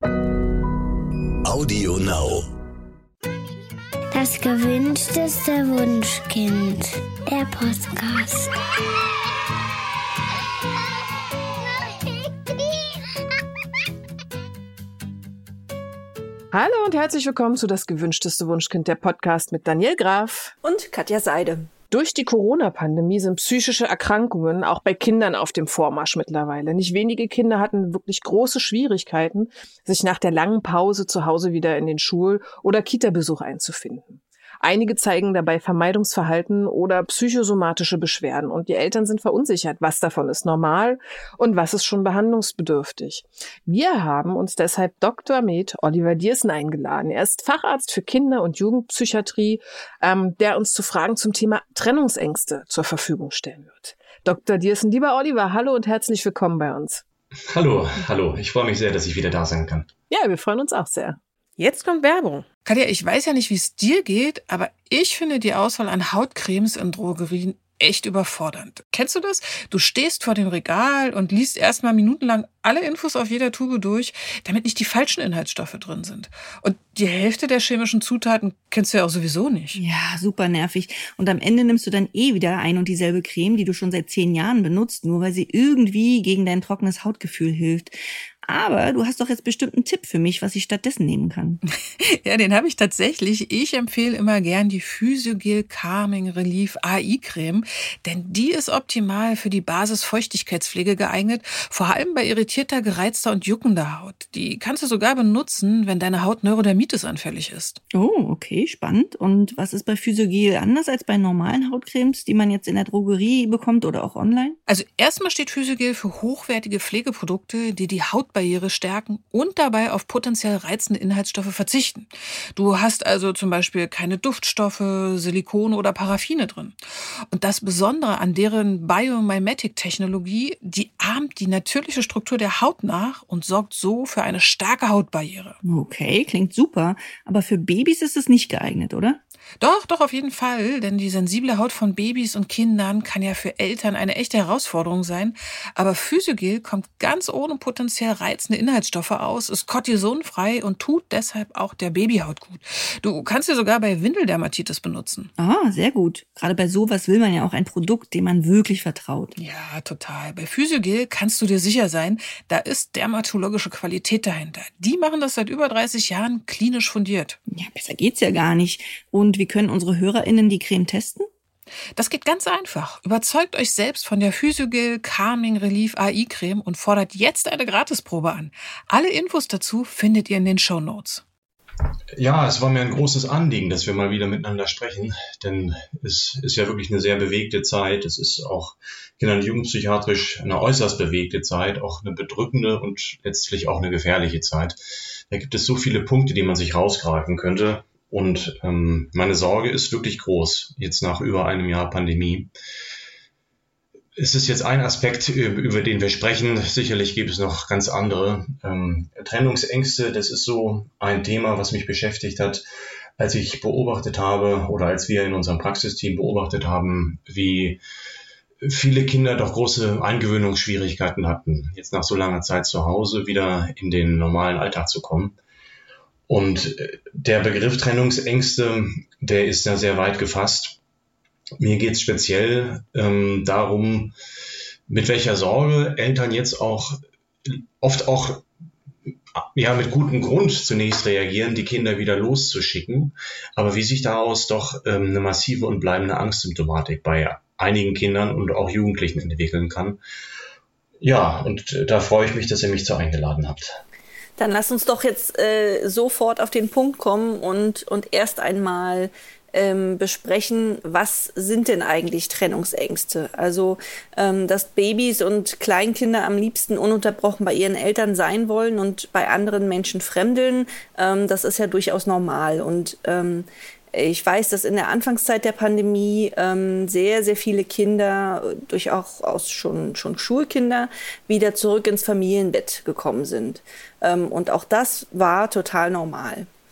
Audio Now. Das gewünschteste Wunschkind. Der Podcast. Hallo und herzlich willkommen zu Das gewünschteste Wunschkind, der Podcast mit Daniel Graf und Katja Seide. Durch die Corona-Pandemie sind psychische Erkrankungen auch bei Kindern auf dem Vormarsch mittlerweile. Nicht wenige Kinder hatten wirklich große Schwierigkeiten, sich nach der langen Pause zu Hause wieder in den Schul- oder Kita-Besuch einzufinden. Einige zeigen dabei Vermeidungsverhalten oder psychosomatische Beschwerden und die Eltern sind verunsichert, was davon ist normal und was ist schon behandlungsbedürftig. Wir haben uns deshalb Dr. Med Oliver Dierssen eingeladen. Er ist Facharzt für Kinder- und Jugendpsychiatrie, der uns zu Fragen zum Thema Trennungsängste zur Verfügung stellen wird. Dr. Dierssen, lieber Oliver, hallo und herzlich willkommen bei uns. Hallo. Ich freue mich sehr, dass ich wieder da sein kann. Ja, wir freuen uns auch sehr. Jetzt kommt Werbung. Katja, ich weiß ja nicht, wie es dir geht, aber ich finde die Auswahl an Hautcremes in Drogerien echt überfordernd. Kennst du das? Du stehst vor dem Regal und liest erstmal minutenlang alle Infos auf jeder Tube durch, damit nicht die falschen Inhaltsstoffe drin sind. Und die Hälfte der chemischen Zutaten kennst du ja auch sowieso nicht. Ja, super nervig. Und am Ende nimmst du dann wieder ein und dieselbe Creme, die du schon seit 10 Jahren benutzt, nur weil sie irgendwie gegen dein trockenes Hautgefühl hilft. Aber du hast doch jetzt bestimmt einen Tipp für mich, was ich stattdessen nehmen kann. Ja, den habe ich tatsächlich. Ich empfehle immer gern die Physiogel Calming Relief AI Creme, denn die ist optimal für die Basis-Feuchtigkeitspflege geeignet, vor allem bei irritierter, gereizter und juckender Haut. Die kannst du sogar benutzen, wenn deine Haut Neurodermitis anfällig ist. Oh, okay, spannend. Und was ist bei Physiogel anders als bei normalen Hautcremes, die man jetzt in der Drogerie bekommt oder auch online? Also erstmal steht Physiogel für hochwertige Pflegeprodukte, die die Hautbarriere stärken und dabei auf potenziell reizende Inhaltsstoffe verzichten. Du hast also zum Beispiel keine Duftstoffe, Silikone oder Paraffine drin. Und das Besondere an deren Biomimetic-Technologie, die ahmt die natürliche Struktur der Haut nach und sorgt so für eine starke Hautbarriere. Okay, klingt super. Aber für Babys ist es nicht geeignet, oder? Doch, auf jeden Fall, denn die sensible Haut von Babys und Kindern kann ja für Eltern eine echte Herausforderung sein. Aber Physiogel kommt ganz ohne potenziell reizende Inhaltsstoffe aus, ist kortisonfrei und tut deshalb auch der Babyhaut gut. Du kannst sie sogar bei Windeldermatitis benutzen. Ah, sehr gut. Gerade bei sowas will man ja auch ein Produkt, dem man wirklich vertraut. Ja, total. Bei Physiogel kannst du dir sicher sein, da ist dermatologische Qualität dahinter. Die machen das seit über 30 Jahren klinisch fundiert. Ja, besser geht's ja gar nicht. Und wie können unsere HörerInnen die Creme testen? Das geht ganz einfach. Überzeugt euch selbst von der Physiogel Calming Relief AI Creme und fordert jetzt eine Gratisprobe an. Alle Infos dazu findet ihr in den Shownotes. Ja, es war mir ein großes Anliegen, dass wir mal wieder miteinander sprechen, denn es ist ja wirklich eine sehr bewegte Zeit. Es ist auch kinder- und jugendpsychiatrisch eine äußerst bewegte Zeit, auch eine bedrückende und letztlich auch eine gefährliche Zeit. Da gibt es so viele Punkte, die man sich rausgreifen könnte. Und meine Sorge ist wirklich groß, jetzt nach über einem Jahr Pandemie. Es ist jetzt ein Aspekt, über den wir sprechen. Sicherlich gibt es noch ganz andere. Trennungsängste, das ist so ein Thema, was mich beschäftigt hat, als ich beobachtet habe oder als wir in unserem Praxisteam beobachtet haben, wie viele Kinder doch große Eingewöhnungsschwierigkeiten hatten, jetzt nach so langer Zeit zu Hause wieder in den normalen Alltag zu kommen. Und der Begriff Trennungsängste, der ist da sehr weit gefasst. Mir geht es speziell darum, mit welcher Sorge Eltern jetzt auch oft auch mit gutem Grund zunächst reagieren, die Kinder wieder loszuschicken, aber wie sich daraus doch eine massive und bleibende Angstsymptomatik bei einigen Kindern und auch Jugendlichen entwickeln kann. Ja, und da freue ich mich, dass ihr mich so eingeladen habt. Dann lass uns doch jetzt sofort auf den Punkt kommen und erst einmal besprechen, was sind denn eigentlich Trennungsängste? Also, dass Babys und Kleinkinder am liebsten ununterbrochen bei ihren Eltern sein wollen und bei anderen Menschen fremdeln, das ist ja durchaus normal. Und ich weiß, dass in der Anfangszeit der Pandemie sehr, sehr viele Kinder, durchaus schon Schulkinder, wieder zurück ins Familienbett gekommen sind. Und auch das war total normal.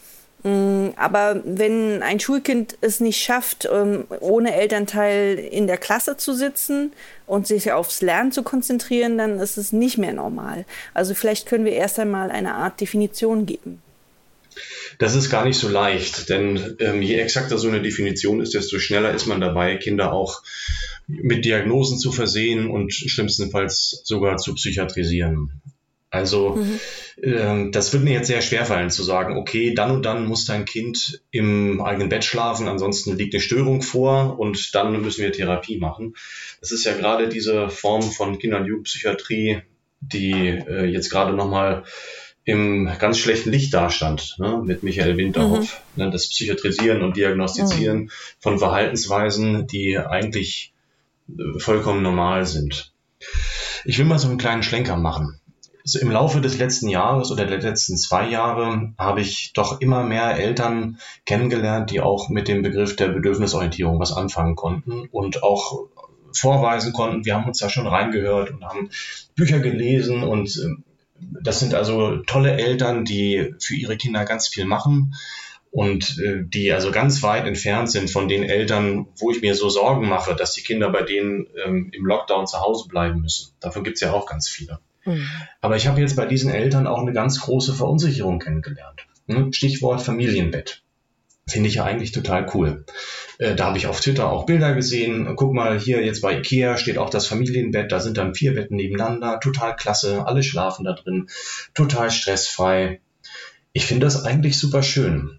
Aber wenn ein Schulkind es nicht schafft, ohne Elternteil in der Klasse zu sitzen und sich aufs Lernen zu konzentrieren, dann ist es nicht mehr normal. Also vielleicht können wir erst einmal eine Art Definition geben. Das ist gar nicht so leicht, denn je exakter so eine Definition ist, desto schneller ist man dabei, Kinder auch mit Diagnosen zu versehen und schlimmstenfalls sogar zu psychiatrisieren. Also das wird mir jetzt sehr schwerfallen zu sagen, okay, dann und dann muss dein Kind im eigenen Bett schlafen, ansonsten liegt eine Störung vor und dann müssen wir Therapie machen. Das ist ja gerade diese Form von Kinder- und Jugendpsychiatrie, die jetzt gerade nochmal im ganz schlechten Licht dastand, ne, mit Michael Winterhoff. Ne, das Psychiatrisieren und Diagnostizieren von Verhaltensweisen, die eigentlich vollkommen normal sind. Ich will mal so einen kleinen Schlenker machen. Also im Laufe des letzten Jahres oder der letzten 2 Jahre habe ich doch immer mehr Eltern kennengelernt, die auch mit dem Begriff der Bedürfnisorientierung was anfangen konnten und auch vorweisen konnten. Wir haben uns da schon reingehört und haben Bücher gelesen und das sind also tolle Eltern, die für ihre Kinder ganz viel machen und die also ganz weit entfernt sind von den Eltern, wo ich mir so Sorgen mache, dass die Kinder bei denen im Lockdown zu Hause bleiben müssen. Davon gibt es ja auch ganz viele. Aber ich habe jetzt bei diesen Eltern auch eine ganz große Verunsicherung kennengelernt. Stichwort Familienbett. Finde ich ja eigentlich total cool. Da habe ich auf Twitter auch Bilder gesehen. Guck mal, hier jetzt bei Ikea steht auch das Familienbett. Da sind dann 4 Betten nebeneinander. Total klasse. Alle schlafen da drin. Total stressfrei. Ich finde das eigentlich super schön.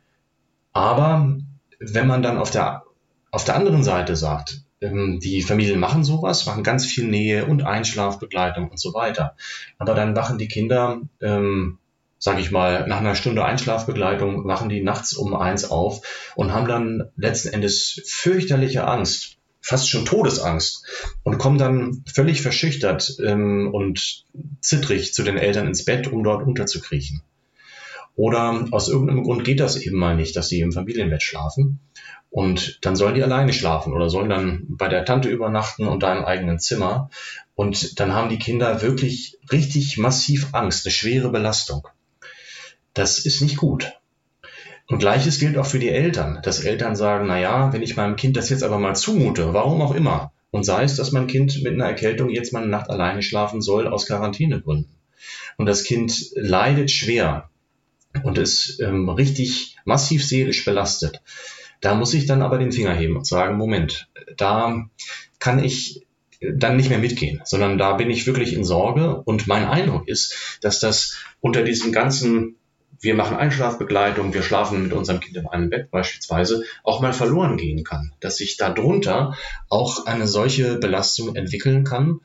Aber wenn man dann auf der anderen Seite sagt, die Familien machen sowas, machen ganz viel Nähe und Einschlafbegleitung und so weiter. Aber dann wachen die Kinder, sage ich mal, nach einer Stunde Einschlafbegleitung, wachen die nachts um 1 auf und haben dann letzten Endes fürchterliche Angst, fast schon Todesangst und kommen dann völlig verschüchtert und zittrig zu den Eltern ins Bett, um dort unterzukriechen. Oder aus irgendeinem Grund geht das eben mal nicht, dass sie im Familienbett schlafen. Und dann sollen die alleine schlafen oder sollen dann bei der Tante übernachten und da im eigenen Zimmer. Und dann haben die Kinder wirklich richtig massiv Angst, eine schwere Belastung. Das ist nicht gut. Und Gleiches gilt auch für die Eltern, dass Eltern sagen, naja, wenn ich meinem Kind das jetzt aber mal zumute, warum auch immer, und sei es, dass mein Kind mit einer Erkältung jetzt mal eine Nacht alleine schlafen soll aus Quarantänegründen. Und das Kind leidet schwer und ist richtig massiv seelisch belastet. Da muss ich dann aber den Finger heben und sagen, Moment, da kann ich dann nicht mehr mitgehen, sondern da bin ich wirklich in Sorge. Und mein Eindruck ist, dass das unter diesem ganzen, wir machen Einschlafbegleitung, wir schlafen mit unserem Kind in einem Bett beispielsweise, auch mal verloren gehen kann. Dass sich darunter auch eine solche Belastung entwickeln kann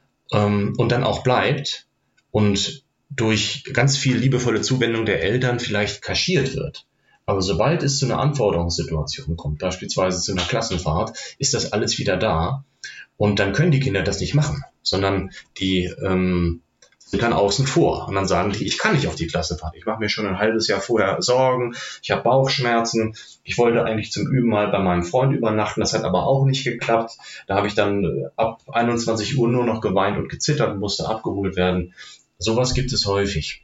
und dann auch bleibt und durch ganz viel liebevolle Zuwendung der Eltern vielleicht kaschiert wird. Aber sobald es zu einer Anforderungssituation kommt, beispielsweise zu einer Klassenfahrt, ist das alles wieder da. Und dann können die Kinder das nicht machen, sondern die sind dann außen vor. Und dann sagen die, ich kann nicht auf die Klassenfahrt. Ich mache mir schon ein halbes Jahr vorher Sorgen. Ich habe Bauchschmerzen. Ich wollte eigentlich zum Üben mal bei meinem Freund übernachten. Das hat aber auch nicht geklappt. Da habe ich dann ab 21 Uhr nur noch geweint und gezittert und musste abgeholt werden. Sowas gibt es häufig.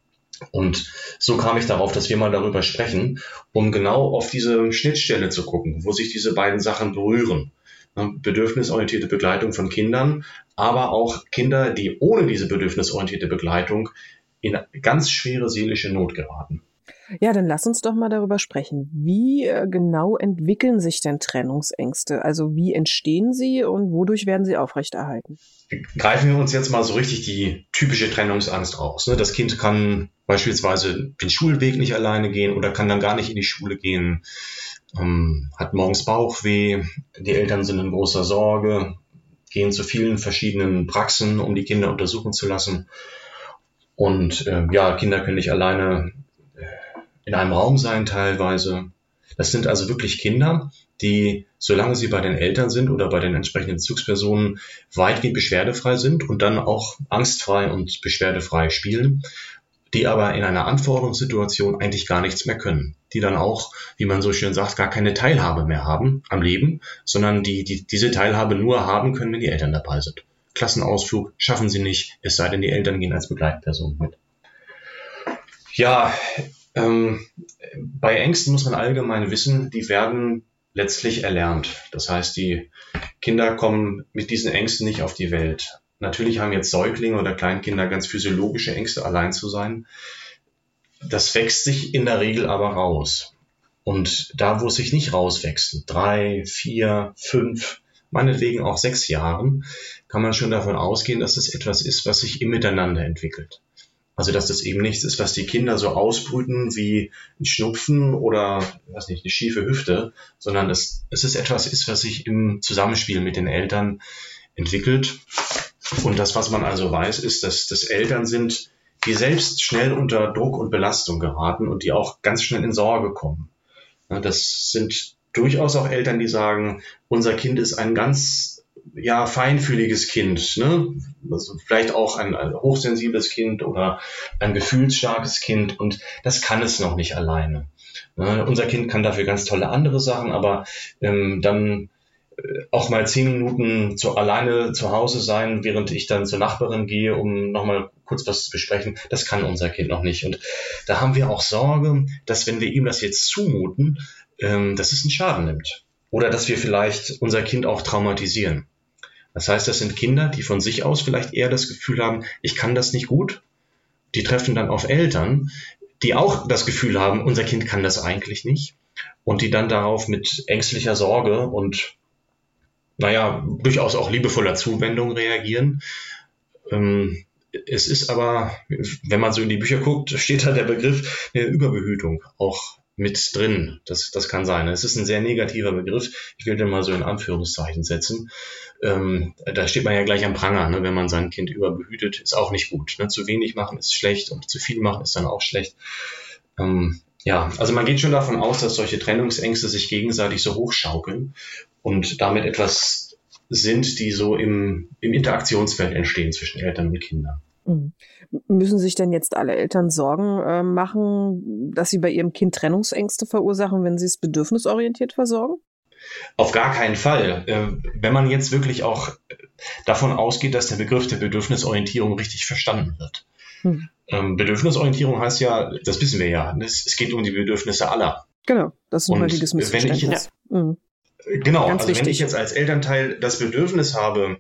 Und so kam ich darauf, dass wir mal darüber sprechen, um genau auf diese Schnittstelle zu gucken, wo sich diese beiden Sachen berühren. Bedürfnisorientierte Begleitung von Kindern, aber auch Kinder, die ohne diese bedürfnisorientierte Begleitung in ganz schwere seelische Not geraten. Ja, dann lass uns doch mal darüber sprechen. Wie genau entwickeln sich denn Trennungsängste? Also wie entstehen sie und wodurch werden sie aufrechterhalten? Greifen wir uns jetzt mal so richtig die typische Trennungsangst raus. Das Kind kann beispielsweise den Schulweg nicht alleine gehen oder kann dann gar nicht in die Schule gehen, hat morgens Bauchweh, die Eltern sind in großer Sorge, gehen zu vielen verschiedenen Praxen, um die Kinder untersuchen zu lassen. Und Kinder können nicht alleine in einem Raum sein teilweise. Das sind also wirklich Kinder, die, solange sie bei den Eltern sind oder bei den entsprechenden Bezugspersonen, weitgehend beschwerdefrei sind und dann auch angstfrei und beschwerdefrei spielen, die aber in einer Anforderungssituation eigentlich gar nichts mehr können. Die dann auch, wie man so schön sagt, gar keine Teilhabe mehr haben am Leben, sondern die diese Teilhabe nur haben können, wenn die Eltern dabei sind. Klassenausflug schaffen sie nicht, es sei denn, die Eltern gehen als Begleitperson mit. Ja, Bei Ängsten muss man allgemein wissen, die werden letztlich erlernt. Das heißt, die Kinder kommen mit diesen Ängsten nicht auf die Welt. Natürlich haben jetzt Säuglinge oder Kleinkinder ganz physiologische Ängste, allein zu sein. Das wächst sich in der Regel aber raus. Und da, wo es sich nicht rauswächst, 3, 4, 5, meinetwegen auch 6 Jahren, kann man schon davon ausgehen, dass es etwas ist, was sich im Miteinander entwickelt. Also dass das eben nichts ist, was die Kinder so ausbrüten wie ein Schnupfen oder weiß nicht, eine schiefe Hüfte, sondern dass es etwas ist, was sich im Zusammenspiel mit den Eltern entwickelt. Und das, was man also weiß, ist, dass das Eltern sind, die selbst schnell unter Druck und Belastung geraten und die auch ganz schnell in Sorge kommen. Das sind durchaus auch Eltern, die sagen, unser Kind ist ein ganz feinfühliges Kind, ne? Also vielleicht auch ein hochsensibles Kind oder ein gefühlsstarkes Kind, und das kann es noch nicht alleine. Unser Kind kann dafür ganz tolle andere Sachen, aber dann auch mal 10 Minuten alleine zu Hause sein, während ich dann zur Nachbarin gehe, um nochmal kurz was zu besprechen, das kann unser Kind noch nicht. Und da haben wir auch Sorge, dass wenn wir ihm das jetzt zumuten, dass es einen Schaden nimmt. Oder dass wir vielleicht unser Kind auch traumatisieren. Das heißt, das sind Kinder, die von sich aus vielleicht eher das Gefühl haben, ich kann das nicht gut. Die treffen dann auf Eltern, die auch das Gefühl haben, unser Kind kann das eigentlich nicht. Und die dann darauf mit ängstlicher Sorge und durchaus auch liebevoller Zuwendung reagieren. Es ist aber, wenn man so in die Bücher guckt, steht da der Begriff der Überbehütung auch mit drin. Das kann sein. Es ist ein sehr negativer Begriff. Ich will den mal so in Anführungszeichen setzen. Da steht man ja gleich am Pranger, ne? Wenn man sein Kind überbehütet, ist auch nicht gut. Ne? Zu wenig machen ist schlecht und zu viel machen ist dann auch schlecht. Also man geht schon davon aus, dass solche Trennungsängste sich gegenseitig so hochschaukeln und damit etwas sind, die so im Interaktionsfeld entstehen zwischen Eltern und Kindern. Müssen sich denn jetzt alle Eltern Sorgen machen, dass sie bei ihrem Kind Trennungsängste verursachen, wenn sie es bedürfnisorientiert versorgen? Auf gar keinen Fall. Wenn man jetzt wirklich auch davon ausgeht, dass der Begriff der Bedürfnisorientierung richtig verstanden wird. Bedürfnisorientierung heißt ja, das wissen wir ja, es geht um die Bedürfnisse aller. Genau, das ist ein heutiges Missverständnis. Genau, Ganz also wichtig. wenn ich jetzt als Elternteil das Bedürfnis habe,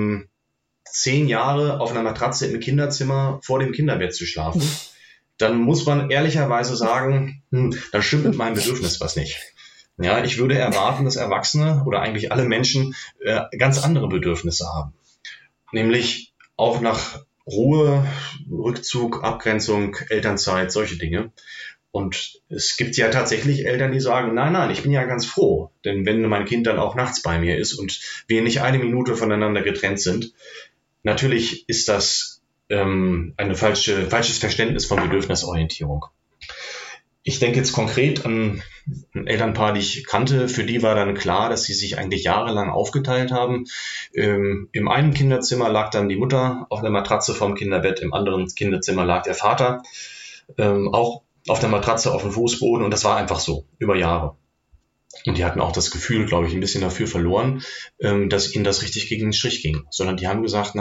10 Jahre auf einer Matratze im Kinderzimmer vor dem Kinderbett zu schlafen, dann muss man ehrlicherweise sagen, dann stimmt mit meinem Bedürfnis was nicht. Ja, ich würde erwarten, dass Erwachsene oder eigentlich alle Menschen ganz andere Bedürfnisse haben. Nämlich auch nach Ruhe, Rückzug, Abgrenzung, Elternzeit, solche Dinge. Und es gibt ja tatsächlich Eltern, die sagen, nein, ich bin ja ganz froh, denn wenn mein Kind dann auch nachts bei mir ist und wir nicht eine Minute voneinander getrennt sind, natürlich ist das ein falsches Verständnis von Bedürfnisorientierung. Ich denke jetzt konkret an ein Elternpaar, die ich kannte, für die war dann klar, dass sie sich eigentlich jahrelang aufgeteilt haben. Im einen Kinderzimmer lag dann die Mutter auf einer Matratze vorm Kinderbett, im anderen Kinderzimmer lag der Vater, auch auf der Matratze auf dem Fußboden, und das war einfach so, über Jahre. Und die hatten auch das Gefühl, glaube ich, ein bisschen dafür verloren, dass ihnen das richtig gegen den Strich ging. Sondern die haben gesagt,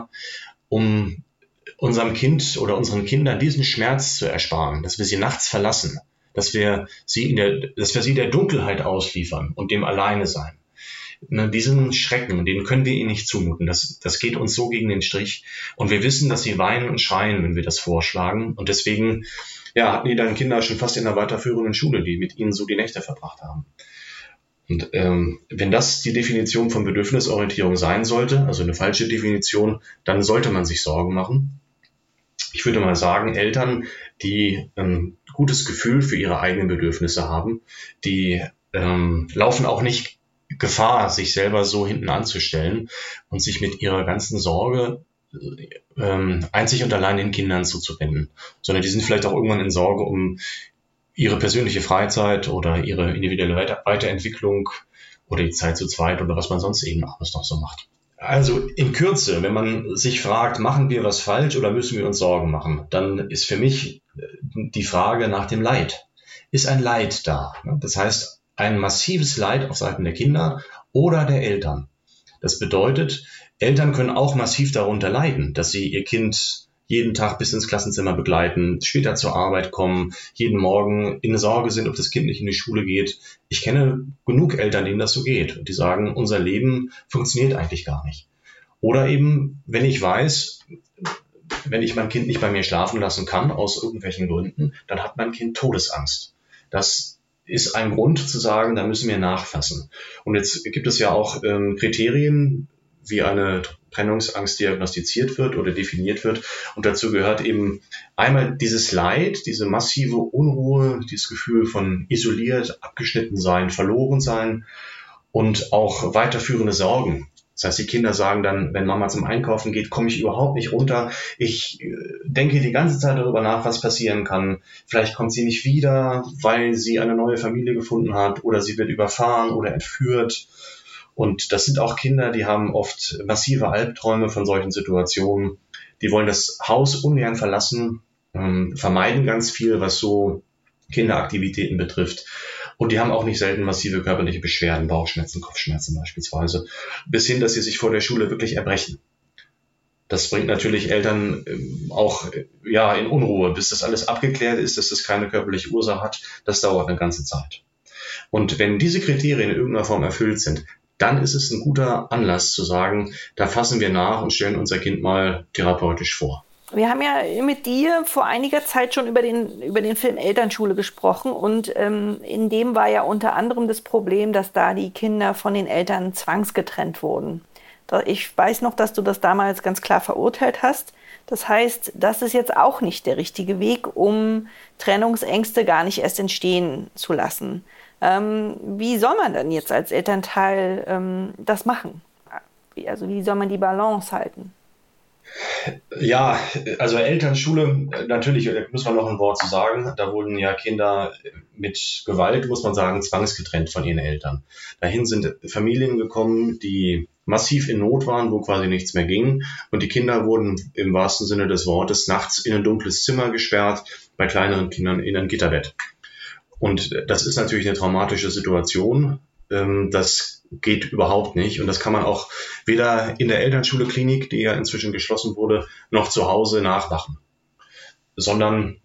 um unserem Kind oder unseren Kindern diesen Schmerz zu ersparen, dass wir sie nachts verlassen, dass wir sie der Dunkelheit ausliefern und dem Alleine sein. Diesen Schrecken, den können wir ihnen nicht zumuten. Das geht uns so gegen den Strich. Und wir wissen, dass sie weinen und schreien, wenn wir das vorschlagen. Und deswegen hatten die dann Kinder schon fast in der weiterführenden Schule, die mit ihnen so die Nächte verbracht haben. Und wenn das die Definition von Bedürfnisorientierung sein sollte, also eine falsche Definition, dann sollte man sich Sorgen machen. Ich würde mal sagen, Eltern, die ein gutes Gefühl für ihre eigenen Bedürfnisse haben, die laufen auch nicht Gefahr, sich selber so hinten anzustellen und sich mit ihrer ganzen Sorge einzig und allein den Kindern zuzuwenden, sondern die sind vielleicht auch irgendwann in Sorge um ihre persönliche Freizeit oder ihre individuelle Weiterentwicklung oder die Zeit zu zweit oder was man sonst eben alles noch so macht. Also in Kürze, wenn man sich fragt, machen wir was falsch oder müssen wir uns Sorgen machen, dann ist für mich die Frage nach dem Leid. Ist ein Leid da? Das heißt, ein massives Leid auf Seiten der Kinder oder der Eltern. Das bedeutet, Eltern können auch massiv darunter leiden, dass sie ihr Kind jeden Tag bis ins Klassenzimmer begleiten, später zur Arbeit kommen, jeden Morgen in Sorge sind, ob das Kind nicht in die Schule geht. Ich kenne genug Eltern, denen das so geht. Und die sagen, unser Leben funktioniert eigentlich gar nicht. Oder eben, wenn ich weiß, wenn ich mein Kind nicht bei mir schlafen lassen kann, aus irgendwelchen Gründen, dann hat mein Kind Todesangst. Das ist ein Grund zu sagen, da müssen wir nachfassen. Und jetzt gibt es ja auch Kriterien, wie eine Trennungsangst diagnostiziert wird oder definiert wird. Und dazu gehört eben einmal dieses Leid, diese massive Unruhe, dieses Gefühl von isoliert, abgeschnitten sein, verloren sein und auch weiterführende Sorgen. Das heißt, die Kinder sagen dann, wenn Mama zum Einkaufen geht, komme ich überhaupt nicht runter. Ich denke die ganze Zeit darüber nach, was passieren kann. Vielleicht kommt sie nicht wieder, weil sie eine neue Familie gefunden hat oder sie wird überfahren oder entführt. Und das sind auch Kinder, die haben oft massive Albträume von solchen Situationen. Die wollen das Haus ungern verlassen, vermeiden ganz viel, was so Kinderaktivitäten betrifft. Und die haben auch nicht selten massive körperliche Beschwerden, Bauchschmerzen, Kopfschmerzen beispielsweise, bis hin, dass sie sich vor der Schule wirklich erbrechen. Das bringt natürlich Eltern auch in Unruhe, bis das alles abgeklärt ist, dass das keine körperliche Ursache hat. Das dauert eine ganze Zeit. Und wenn diese Kriterien in irgendeiner Form erfüllt sind, dann ist es ein guter Anlass zu sagen, da fassen wir nach und stellen unser Kind mal therapeutisch vor. Wir haben ja mit dir vor einiger Zeit schon über den Film Elternschule gesprochen und in dem war ja unter anderem das Problem, dass da die Kinder von den Eltern zwangsgetrennt wurden. Ich weiß noch, dass du das damals ganz klar verurteilt hast. Das heißt, das ist jetzt auch nicht der richtige Weg, um Trennungsängste gar nicht erst entstehen zu lassen. Wie soll man denn jetzt als Elternteil das machen? Also wie soll man die Balance halten? Ja, also Elternschule, natürlich muss man noch ein Wort zu sagen. Da wurden ja Kinder mit Gewalt, muss man sagen, zwangsgetrennt von ihren Eltern. Dahin sind Familien gekommen, die massiv in Not waren, wo quasi nichts mehr ging. Und die Kinder wurden im wahrsten Sinne des Wortes nachts in ein dunkles Zimmer gesperrt, bei kleineren Kindern in ein Gitterbett. Und das ist natürlich eine traumatische Situation. Das geht überhaupt nicht. Und das kann man auch weder in der Elternschule-Klinik, die ja inzwischen geschlossen wurde, noch zu Hause nachmachen. Sondern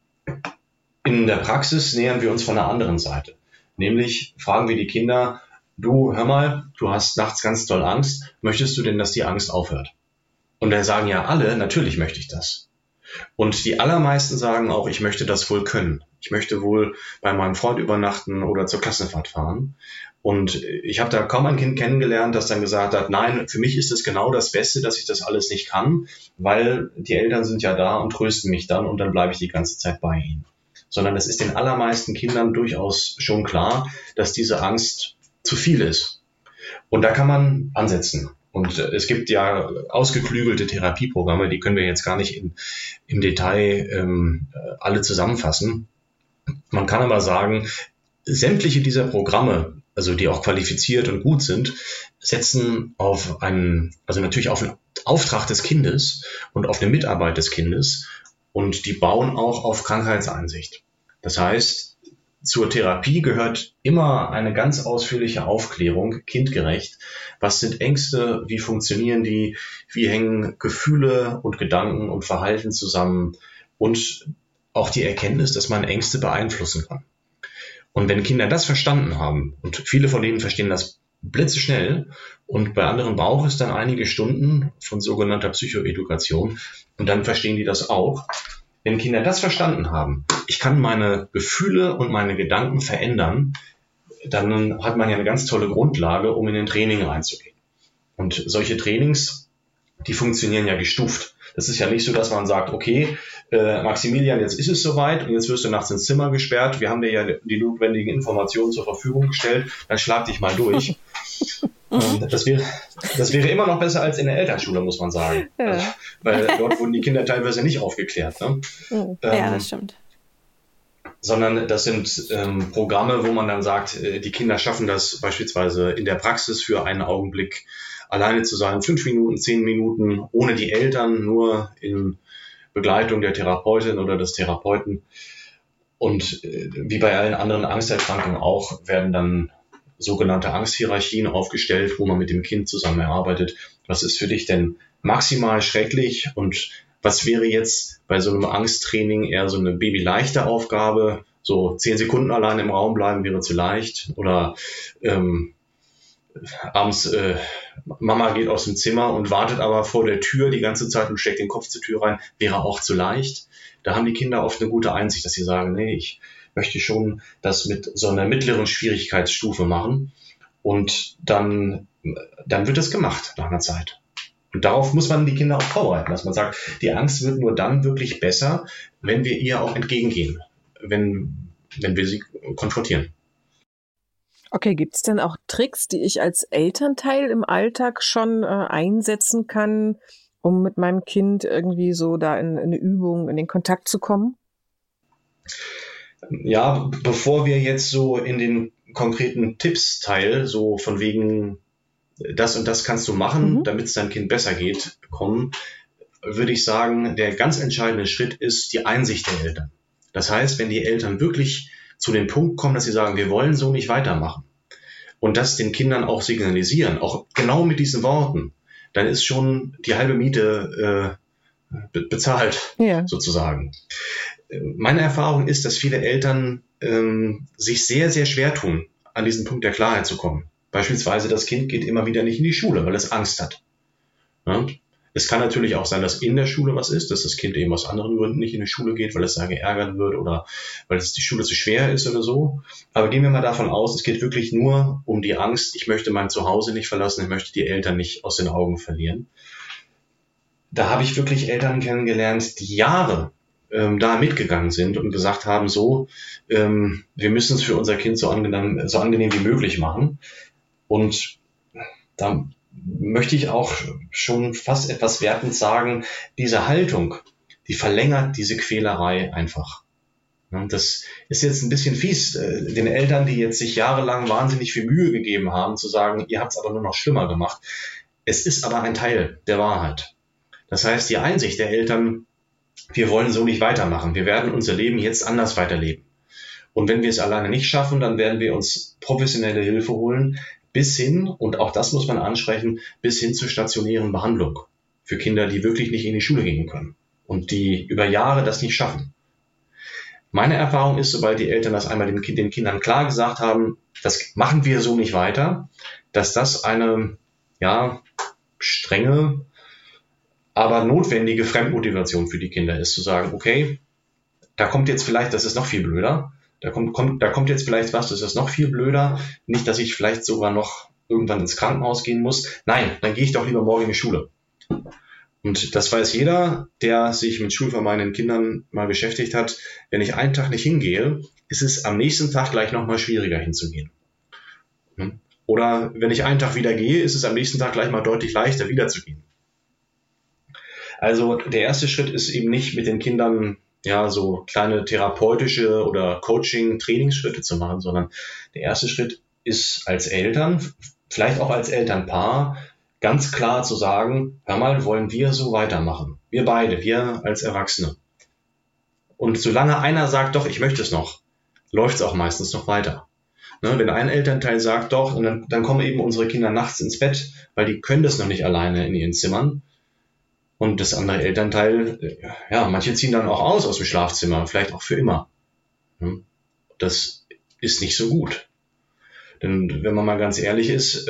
in der Praxis nähern wir uns von der anderen Seite. Nämlich fragen wir die Kinder, du, hör mal, du hast nachts ganz doll Angst. Möchtest du denn, dass die Angst aufhört? Und dann sagen ja alle, natürlich möchte ich das. Und die allermeisten sagen auch, ich möchte das wohl können. Ich möchte wohl bei meinem Freund übernachten oder zur Klassenfahrt fahren. Und ich habe da kaum ein Kind kennengelernt, das dann gesagt hat, nein, für mich ist es genau das Beste, dass ich das alles nicht kann, weil die Eltern sind ja da und trösten mich dann und dann bleibe ich die ganze Zeit bei ihnen. Sondern es ist den allermeisten Kindern durchaus schon klar, dass diese Angst zu viel ist. Und da kann man ansetzen. Und es gibt ja ausgeklügelte Therapieprogramme, die können wir jetzt gar nicht im Detail alle zusammenfassen. Man kann aber sagen, sämtliche dieser Programme, also die auch qualifiziert und gut sind, setzen natürlich auf einen Auftrag des Kindes und auf eine Mitarbeit des Kindes und die bauen auch auf Krankheitseinsicht. Das heißt, zur Therapie gehört immer eine ganz ausführliche Aufklärung, kindgerecht. Was sind Ängste? Wie funktionieren die? Wie hängen Gefühle und Gedanken und Verhalten zusammen? Und auch die Erkenntnis, dass man Ängste beeinflussen kann. Und wenn Kinder das verstanden haben, und viele von denen verstehen das blitzeschnell, und bei anderen braucht es dann einige Stunden von sogenannter Psychoedukation, und dann verstehen die das auch. Wenn Kinder das verstanden haben, ich kann meine Gefühle und meine Gedanken verändern, dann hat man ja eine ganz tolle Grundlage, um in ein Training reinzugehen. Und solche Trainings, die funktionieren ja gestuft. Das ist ja nicht so, dass man sagt, okay, Maximilian, jetzt ist es soweit und jetzt wirst du nachts ins Zimmer gesperrt. Wir haben dir ja die notwendigen Informationen zur Verfügung gestellt. Dann schlag dich mal durch. Das wäre immer noch besser als in der Elternschule, muss man sagen. Ja. Also, weil dort wurden die Kinder teilweise nicht aufgeklärt. Ne? Ja, das stimmt. Sondern das sind Programme, wo man dann sagt, die Kinder schaffen das beispielsweise in der Praxis für einen Augenblick alleine zu sein, 5 Minuten, 10 Minuten, ohne die Eltern, nur in Begleitung der Therapeutin oder des Therapeuten. Und wie bei allen anderen Angsterkrankungen auch, werden dann sogenannte Angsthierarchien aufgestellt, wo man mit dem Kind zusammen erarbeitet. Was ist für dich denn maximal schrecklich und Was wäre jetzt bei so einem Angsttraining eher so eine babyleichte Aufgabe? So 10 Sekunden allein im Raum bleiben wäre zu leicht. Oder abends Mama geht aus dem Zimmer und wartet aber vor der Tür die ganze Zeit und steckt den Kopf zur Tür rein, wäre auch zu leicht. Da haben die Kinder oft eine gute Einsicht, dass sie sagen, nee, ich möchte schon das mit so einer mittleren Schwierigkeitsstufe machen. Und dann wird das gemacht nach einer Zeit. Und darauf muss man die Kinder auch vorbereiten, dass man sagt, die Angst wird nur dann wirklich besser, wenn wir ihr auch entgegengehen, wenn wir sie konfrontieren. Okay, gibt es denn auch Tricks, die ich als Elternteil im Alltag schon einsetzen kann, um mit meinem Kind irgendwie so da in eine Übung, in den Kontakt zu kommen? Ja, bevor wir jetzt so in den konkreten Tipps-Teil, so von wegen das und das kannst du machen, damit es deinem Kind besser geht, kommen, würde ich sagen, der ganz entscheidende Schritt ist die Einsicht der Eltern. Das heißt, wenn die Eltern wirklich zu dem Punkt kommen, dass sie sagen, wir wollen so nicht weitermachen und das den Kindern auch signalisieren, auch genau mit diesen Worten, dann ist schon die halbe Miete bezahlt, sozusagen. Meine Erfahrung ist, dass viele Eltern sich sehr, sehr schwer tun, an diesen Punkt der Klarheit zu kommen. Beispielsweise das Kind geht immer wieder nicht in die Schule, weil es Angst hat. Ja? Es kann natürlich auch sein, dass in der Schule was ist, dass das Kind eben aus anderen Gründen nicht in die Schule geht, weil es da geärgert wird oder weil es die Schule zu schwer ist oder so. Aber gehen wir mal davon aus, es geht wirklich nur um die Angst, ich möchte mein Zuhause nicht verlassen, ich möchte die Eltern nicht aus den Augen verlieren. Da habe ich wirklich Eltern kennengelernt, die Jahre da mitgegangen sind und gesagt haben, so, wir müssen es für unser Kind so angenehm wie möglich machen. Und da möchte ich auch schon fast etwas wertend sagen, diese Haltung, die verlängert diese Quälerei einfach. Das ist jetzt ein bisschen fies, den Eltern, die jetzt sich jahrelang wahnsinnig viel Mühe gegeben haben, zu sagen, ihr habt es aber nur noch schlimmer gemacht. Es ist aber ein Teil der Wahrheit. Das heißt, die Einsicht der Eltern, wir wollen so nicht weitermachen. Wir werden unser Leben jetzt anders weiterleben. Und wenn wir es alleine nicht schaffen, dann werden wir uns professionelle Hilfe holen, bis hin, und auch das muss man ansprechen, bis hin zur stationären Behandlung für Kinder, die wirklich nicht in die Schule gehen können und die über Jahre das nicht schaffen. Meine Erfahrung ist, sobald die Eltern das einmal den Kindern klar gesagt haben, das machen wir so nicht weiter, dass das eine strenge, aber notwendige Fremdmotivation für die Kinder ist, zu sagen, okay, da kommt jetzt vielleicht, das ist noch viel blöder, da kommt jetzt vielleicht was, das ist noch viel blöder, nicht, dass ich vielleicht sogar noch irgendwann ins Krankenhaus gehen muss, nein, dann gehe ich doch lieber morgen in die Schule. Und das weiß jeder, der sich mit schulvermeidenden Kindern mal beschäftigt hat, wenn ich einen Tag nicht hingehe, ist es am nächsten Tag gleich nochmal schwieriger hinzugehen. Oder wenn ich einen Tag wieder gehe, ist es am nächsten Tag gleich mal deutlich leichter wiederzugehen. Also der erste Schritt ist eben nicht mit den Kindern so kleine therapeutische oder Coaching-Trainingsschritte zu machen, sondern der erste Schritt ist als Eltern, vielleicht auch als Elternpaar, ganz klar zu sagen, hör mal, wollen wir so weitermachen? Wir beide, wir als Erwachsene. Und solange einer sagt, doch, ich möchte es noch, läuft es auch meistens noch weiter. Wenn ein Elternteil sagt, doch, und dann kommen eben unsere Kinder nachts ins Bett, weil die können das noch nicht alleine in ihren Zimmern. Und das andere Elternteil, manche ziehen dann auch aus dem Schlafzimmer, vielleicht auch für immer. Das ist nicht so gut. Denn wenn man mal ganz ehrlich ist,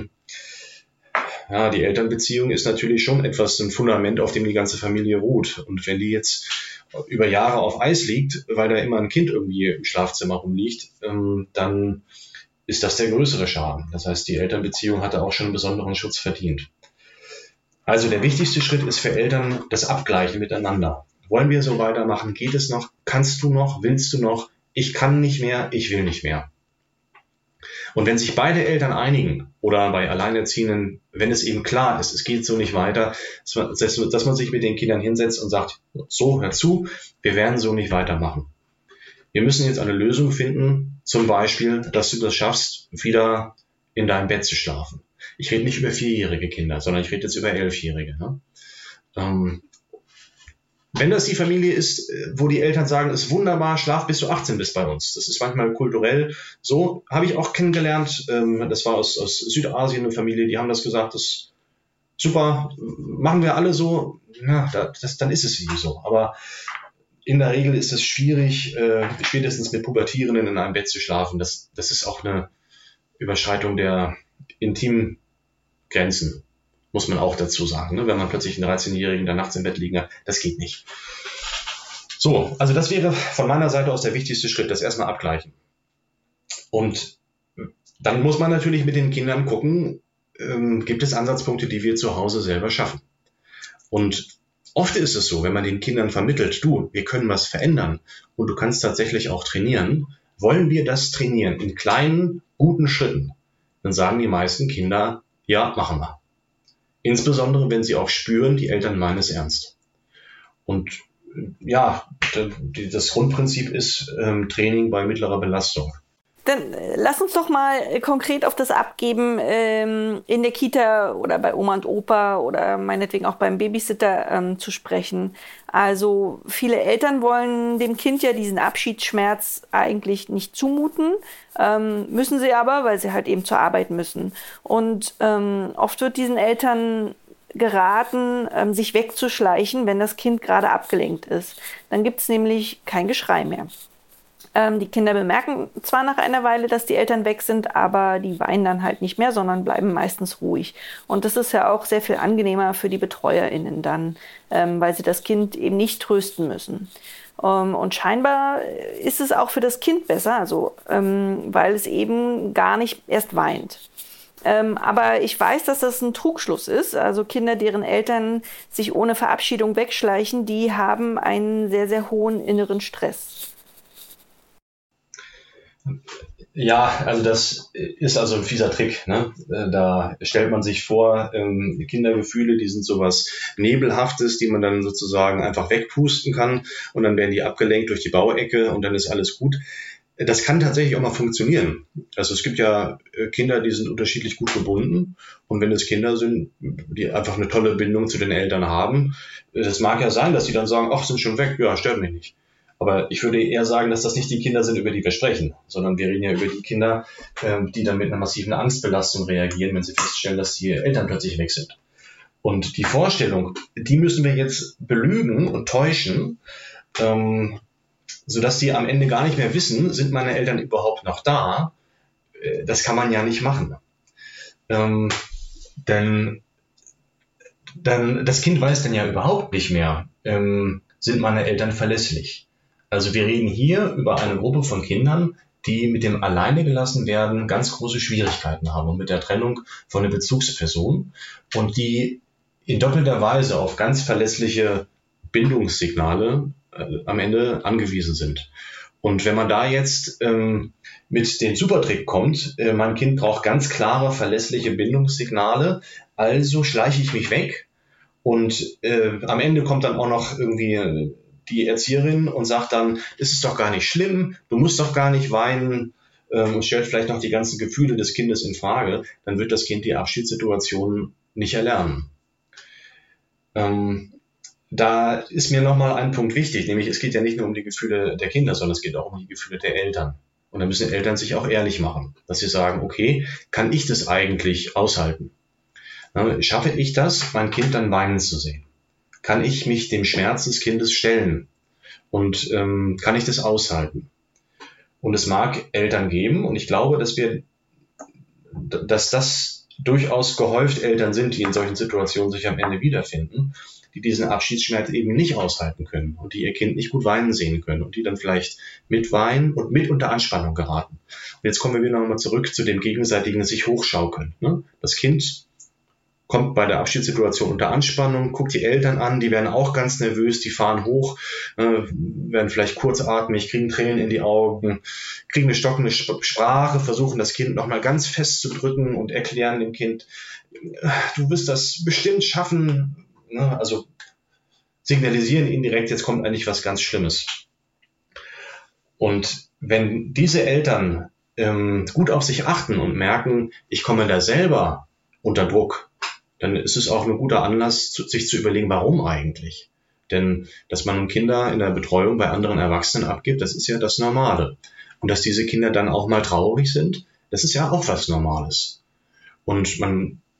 die Elternbeziehung ist natürlich schon ein Fundament, auf dem die ganze Familie ruht. Und wenn die jetzt über Jahre auf Eis liegt, weil da immer ein Kind irgendwie im Schlafzimmer rumliegt, dann ist das der größere Schaden. Das heißt, die Elternbeziehung hatte auch schon einen besonderen Schutz verdient. Also der wichtigste Schritt ist für Eltern das Abgleichen miteinander. Wollen wir so weitermachen? Geht es noch? Kannst du noch? Willst du noch? Ich kann nicht mehr, ich will nicht mehr. Und wenn sich beide Eltern einigen oder bei Alleinerziehenden, wenn es eben klar ist, es geht so nicht weiter, dass man sich mit den Kindern hinsetzt und sagt, so, hör zu, wir werden so nicht weitermachen. Wir müssen jetzt eine Lösung finden, zum Beispiel, dass du das schaffst, wieder in deinem Bett zu schlafen. Ich rede nicht über 4-jährige Kinder, sondern ich rede jetzt über 11-jährige. Wenn das die Familie ist, wo die Eltern sagen, es ist wunderbar, schlaf bis du 18 bist bei uns. Das ist manchmal kulturell so, habe ich auch kennengelernt. Das war aus Südasien eine Familie, die haben das gesagt, das super, machen wir alle so, ja, dann ist es eben so. Aber in der Regel ist es schwierig, spätestens mit Pubertierenden in einem Bett zu schlafen. Das ist auch eine Überschreitung der intimen Grenzen, muss man auch dazu sagen. Ne? Wenn man plötzlich einen 13-Jährigen da nachts im Bett liegen hat, das geht nicht. So, also das wäre von meiner Seite aus der wichtigste Schritt, das erstmal abgleichen. Und dann muss man natürlich mit den Kindern gucken, gibt es Ansatzpunkte, die wir zu Hause selber schaffen. Und oft ist es so, wenn man den Kindern vermittelt, du, wir können was verändern und du kannst tatsächlich auch trainieren, wollen wir das trainieren in kleinen, guten Schritten, dann sagen die meisten Kinder, ja, machen wir. Insbesondere, wenn sie auch spüren, die Eltern meinen es ernst. Und ja, das Grundprinzip ist Training bei mittlerer Belastung. Dann lass uns doch mal konkret auf das Abgeben in der Kita oder bei Oma und Opa oder meinetwegen auch beim Babysitter zu sprechen. Also viele Eltern wollen dem Kind ja diesen Abschiedsschmerz eigentlich nicht zumuten, müssen sie aber, weil sie halt eben zur Arbeit müssen. Und oft wird diesen Eltern geraten, sich wegzuschleichen, wenn das Kind gerade abgelenkt ist. Dann gibt es nämlich kein Geschrei mehr. Die Kinder bemerken zwar nach einer Weile, dass die Eltern weg sind, aber die weinen dann halt nicht mehr, sondern bleiben meistens ruhig. Und das ist ja auch sehr viel angenehmer für die BetreuerInnen dann, weil sie das Kind eben nicht trösten müssen. Und scheinbar ist es auch für das Kind besser, also weil es eben gar nicht erst weint. Aber ich weiß, dass das ein Trugschluss ist. Also Kinder, deren Eltern sich ohne Verabschiedung wegschleichen, die haben einen sehr, sehr hohen inneren Stress. Ja, also das ist also ein fieser Trick. Ne? Da stellt man sich vor, Kindergefühle, die sind sowas Nebelhaftes, die man dann sozusagen einfach wegpusten kann und dann werden die abgelenkt durch die Bauecke und dann ist alles gut. Das kann tatsächlich auch mal funktionieren. Also es gibt ja Kinder, die sind unterschiedlich gut gebunden und wenn es Kinder sind, die einfach eine tolle Bindung zu den Eltern haben, das mag ja sein, dass sie dann sagen, ach, sind schon weg, ja, stört mich nicht. Aber ich würde eher sagen, dass das nicht die Kinder sind, über die wir sprechen, sondern wir reden ja über die Kinder, die dann mit einer massiven Angstbelastung reagieren, wenn sie feststellen, dass die Eltern plötzlich weg sind. Und die Vorstellung, die müssen wir jetzt belügen und täuschen, sodass die am Ende gar nicht mehr wissen, sind meine Eltern überhaupt noch da? Das kann man ja nicht machen. Denn das Kind weiß dann ja überhaupt nicht mehr, sind meine Eltern verlässlich. Also wir reden hier über eine Gruppe von Kindern, die mit dem Alleinegelassenwerden ganz große Schwierigkeiten haben und mit der Trennung von einer Bezugsperson und die in doppelter Weise auf ganz verlässliche Bindungssignale am Ende angewiesen sind. Und wenn man da jetzt mit dem Supertrick kommt, mein Kind braucht ganz klare, verlässliche Bindungssignale, also schleiche ich mich weg und am Ende kommt dann auch noch irgendwie die Erzieherin und sagt dann, ist es doch gar nicht schlimm, du musst doch gar nicht weinen und stellt vielleicht noch die ganzen Gefühle des Kindes in Frage, dann wird das Kind die Abschiedssituation nicht erlernen. Da ist mir nochmal ein Punkt wichtig, nämlich es geht ja nicht nur um die Gefühle der Kinder, sondern es geht auch um die Gefühle der Eltern. Und da müssen Eltern sich auch ehrlich machen, dass sie sagen, okay, kann ich das eigentlich aushalten? Schaffe ich das, mein Kind dann weinen zu sehen? Kann ich mich dem Schmerz des Kindes stellen? Und kann ich das aushalten? Und es mag Eltern geben, und ich glaube, dass das durchaus gehäuft Eltern sind, die in solchen Situationen sich am Ende wiederfinden, die diesen Abschiedsschmerz eben nicht aushalten können und die ihr Kind nicht gut weinen sehen können und die dann vielleicht mit weinen und mit unter Anspannung geraten. Und jetzt kommen wir wieder nochmal zurück zu dem gegenseitigen sich hochschaukeln. Ne? Das Kind kommt bei der Abschiedssituation unter Anspannung, guckt die Eltern an, die werden auch ganz nervös, die fahren hoch, werden vielleicht kurzatmig, kriegen Tränen in die Augen, kriegen eine stockende Sprache, versuchen das Kind nochmal ganz fest zu drücken und erklären dem Kind, du wirst das bestimmt schaffen, also signalisieren indirekt, jetzt kommt eigentlich was ganz Schlimmes. Und wenn diese Eltern gut auf sich achten und merken, ich komme da selber unter Druck, dann ist es auch ein guter Anlass, sich zu überlegen, warum eigentlich. Denn dass man Kinder in der Betreuung bei anderen Erwachsenen abgibt, das ist ja das Normale. Und dass diese Kinder dann auch mal traurig sind, das ist ja auch was Normales. Und man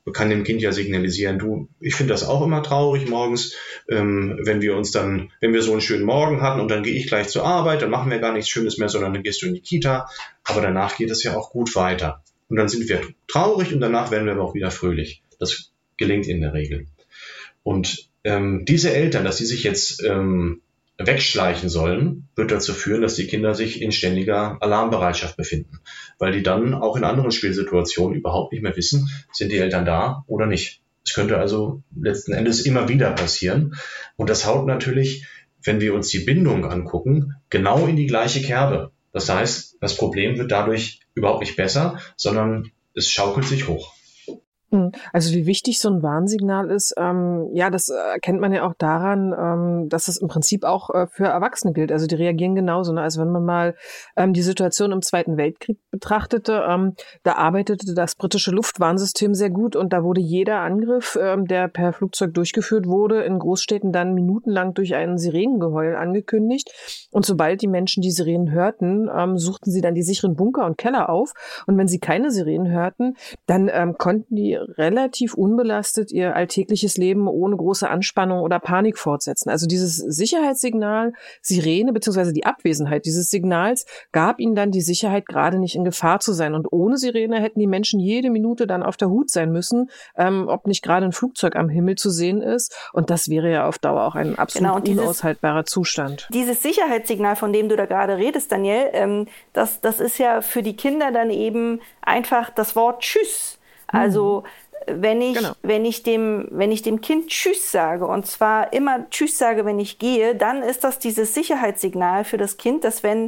kann dem Kind ja signalisieren, du, ich finde das auch immer traurig morgens, wenn wir so einen schönen Morgen hatten und dann gehe ich gleich zur Arbeit, dann machen wir gar nichts Schönes mehr, sondern dann gehst du in die Kita, aber danach geht es ja auch gut weiter. Und dann sind wir traurig und danach werden wir aber auch wieder fröhlich. Das gelingt in der Regel. Und diese Eltern, dass die sich jetzt wegschleichen sollen, wird dazu führen, dass die Kinder sich in ständiger Alarmbereitschaft befinden, weil die dann auch in anderen Spielsituationen überhaupt nicht mehr wissen, sind die Eltern da oder nicht. Es könnte also letzten Endes immer wieder passieren. Und das haut natürlich, wenn wir uns die Bindung angucken, genau in die gleiche Kerbe. Das heißt, das Problem wird dadurch überhaupt nicht besser, sondern es schaukelt sich hoch. Also wie wichtig so ein Warnsignal ist, das erkennt man ja auch daran, dass es im Prinzip auch für Erwachsene gilt. Also die reagieren genauso. Ne? Also wenn man mal die Situation im Zweiten Weltkrieg betrachtete, da arbeitete das britische Luftwarnsystem sehr gut und da wurde jeder Angriff, der per Flugzeug durchgeführt wurde, in Großstädten dann minutenlang durch ein Sirenengeheul angekündigt. Und sobald die Menschen die Sirenen hörten, suchten sie dann die sicheren Bunker und Keller auf. Und wenn sie keine Sirenen hörten, dann konnten die relativ unbelastet ihr alltägliches Leben ohne große Anspannung oder Panik fortsetzen. Also dieses Sicherheitssignal, Sirene beziehungsweise die Abwesenheit dieses Signals gab ihnen dann die Sicherheit, gerade nicht in Gefahr zu sein. Und ohne Sirene hätten die Menschen jede Minute dann auf der Hut sein müssen, ob nicht gerade ein Flugzeug am Himmel zu sehen ist. Und das wäre ja auf Dauer auch ein absolut unaushaltbarer Zustand. Dieses Sicherheitssignal, von dem du da gerade redest, Daniel, das ist ja für die Kinder dann eben einfach das Wort Tschüss. Also wenn ich dem Kind Tschüss sage, und zwar immer Tschüss sage, wenn ich gehe, dann ist das dieses Sicherheitssignal für das Kind, dass wenn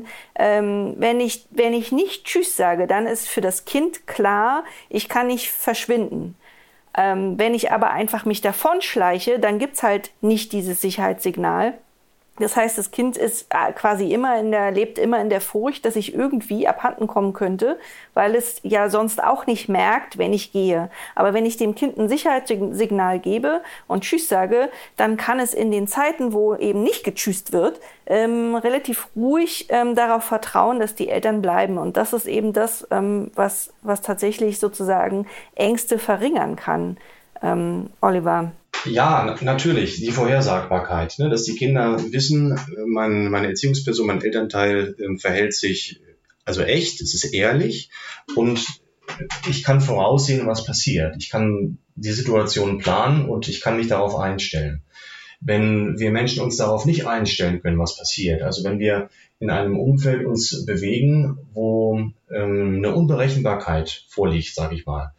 ich nicht Tschüss sage, dann ist für das Kind klar, ich kann nicht verschwinden. Wenn ich aber einfach mich davonschleiche, dann gibt's halt nicht dieses Sicherheitssignal. Das heißt, das Kind ist quasi lebt immer in der Furcht, dass ich irgendwie abhanden kommen könnte, weil es ja sonst auch nicht merkt, wenn ich gehe. Aber wenn ich dem Kind ein Sicherheitssignal gebe und Tschüss sage, dann kann es in den Zeiten, wo eben nicht getschüsst wird, relativ ruhig darauf vertrauen, dass die Eltern bleiben. Und das ist eben das, was tatsächlich sozusagen Ängste verringern kann. Oliver? Ja, natürlich, die Vorhersagbarkeit, ne, dass die Kinder wissen, meine Erziehungsperson, mein Elternteil verhält sich also echt, es ist ehrlich und ich kann voraussehen, was passiert. Ich kann die Situation planen und ich kann mich darauf einstellen. Wenn wir Menschen uns darauf nicht einstellen können, was passiert, also wenn wir in einem Umfeld uns bewegen, wo eine Unberechenbarkeit vorliegt, sage ich mal,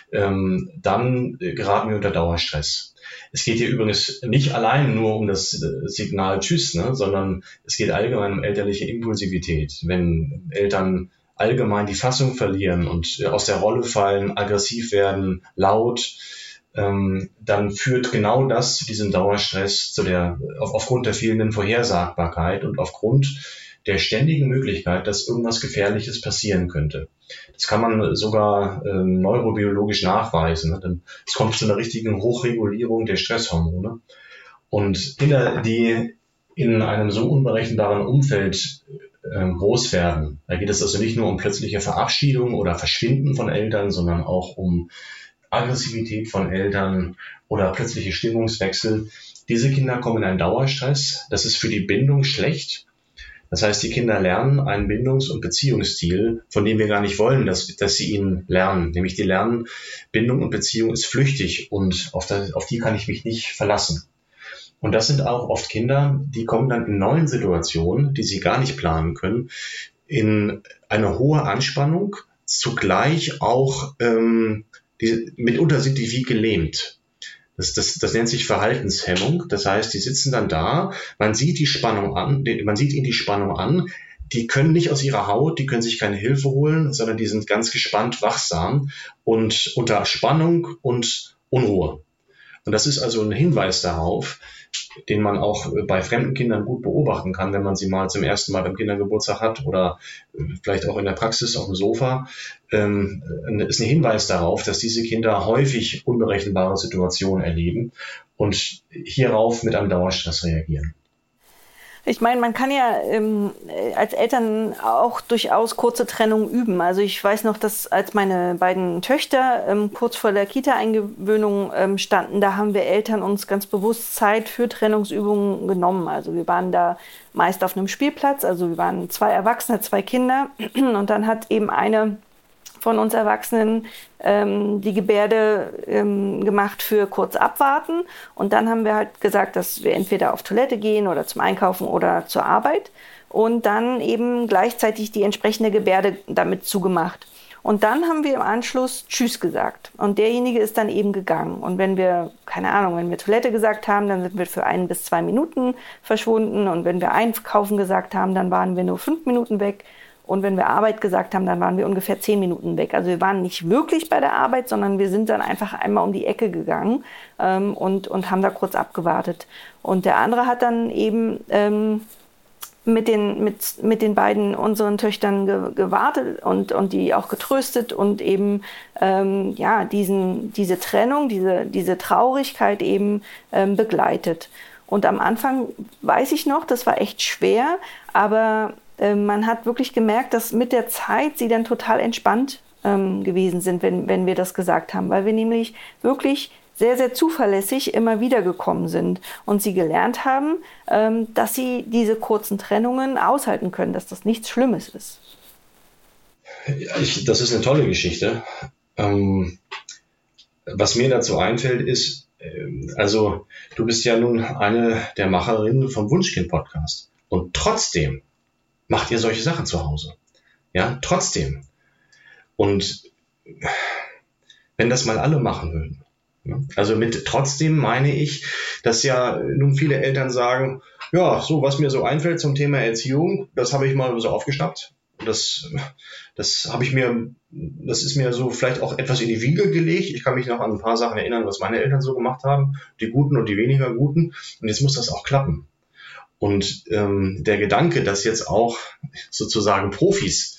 dann geraten wir unter Dauerstress. Es geht hier übrigens nicht allein nur um das Signal Tschüss, ne, sondern es geht allgemein um elterliche Impulsivität. Wenn Eltern allgemein die Fassung verlieren und aus der Rolle fallen, aggressiv werden, laut, dann führt genau das zu diesem Dauerstress, aufgrund der fehlenden Vorhersagbarkeit und aufgrund der ständigen Möglichkeit, dass irgendwas Gefährliches passieren könnte. Das kann man sogar neurobiologisch nachweisen. Ne? Denn es kommt zu einer richtigen Hochregulierung der Stresshormone. Und Kinder, die in einem so unberechenbaren Umfeld groß werden, da geht es also nicht nur um plötzliche Verabschiedung oder Verschwinden von Eltern, sondern auch um Aggressivität von Eltern oder plötzliche Stimmungswechsel. Diese Kinder kommen in einen Dauerstress. Das ist für die Bindung schlecht. Das heißt, die Kinder lernen einen Bindungs- und Beziehungsstil, von dem wir gar nicht wollen, dass sie ihn lernen. Nämlich die lernen, Bindung und Beziehung ist flüchtig und auf die kann ich mich nicht verlassen. Und das sind auch oft Kinder, die kommen dann in neuen Situationen, die sie gar nicht planen können, in eine hohe Anspannung, zugleich auch mitunter sind die wie gelähmt. Das nennt sich Verhaltenshemmung. Das heißt, die sitzen dann da, man sieht ihnen die Spannung an, die können nicht aus ihrer Haut, die können sich keine Hilfe holen, sondern die sind ganz gespannt, wachsam und unter Spannung und Unruhe. Und das ist also ein Hinweis darauf, den man auch bei fremden Kindern gut beobachten kann, wenn man sie mal zum ersten Mal beim Kindergeburtstag hat oder vielleicht auch in der Praxis auf dem Sofa, ist ein Hinweis darauf, dass diese Kinder häufig unberechenbare Situationen erleben und hierauf mit einem Dauerstress reagieren. Ich meine, man kann ja als Eltern auch durchaus kurze Trennung üben. Also ich weiß noch, dass als meine beiden Töchter kurz vor der Kita-Eingewöhnung standen, da haben wir Eltern uns ganz bewusst Zeit für Trennungsübungen genommen. Also wir waren da meist auf einem Spielplatz, also wir waren 2 Erwachsene, 2 Kinder und dann hat eben eine von uns Erwachsenen die Gebärde gemacht für kurz abwarten. Und dann haben wir halt gesagt, dass wir entweder auf Toilette gehen oder zum Einkaufen oder zur Arbeit und dann eben gleichzeitig die entsprechende Gebärde damit zugemacht. Und dann haben wir im Anschluss Tschüss gesagt. Und derjenige ist dann eben gegangen. Und wenn wir, keine Ahnung, wenn wir Toilette gesagt haben, dann sind wir für 1 bis 2 Minuten verschwunden. Und wenn wir Einkaufen gesagt haben, dann waren wir nur 5 Minuten weg. Und wenn wir Arbeit gesagt haben, dann waren wir ungefähr 10 Minuten weg. Also wir waren nicht wirklich bei der Arbeit, sondern wir sind dann einfach einmal um die Ecke gegangen und haben da kurz abgewartet. Und der andere hat dann eben mit den beiden unseren Töchtern gewartet und die auch getröstet und eben diese Trennung, diese Traurigkeit eben begleitet. Und am Anfang weiß ich noch, das war echt schwer, aber man hat wirklich gemerkt, dass mit der Zeit sie dann total entspannt gewesen sind, wenn wir das gesagt haben, weil wir nämlich wirklich sehr, sehr zuverlässig immer wieder gekommen sind und sie gelernt haben, dass sie diese kurzen Trennungen aushalten können, dass das nichts Schlimmes ist. Das ist eine tolle Geschichte. Was mir dazu einfällt ist, also du bist ja nun eine der Macherinnen vom Wunschkind-Podcast und trotzdem macht ihr solche Sachen zu Hause. Ja, trotzdem. Und wenn das mal alle machen würden. Also mit trotzdem meine ich, dass ja nun viele Eltern sagen, ja, so was mir so einfällt zum Thema Erziehung, das habe ich mal so aufgeschnappt. Das ist mir so vielleicht auch etwas in die Wiege gelegt. Ich kann mich noch an ein paar Sachen erinnern, was meine Eltern so gemacht haben, die guten und die weniger guten. Und jetzt muss das auch klappen. Und der Gedanke, dass jetzt auch sozusagen Profis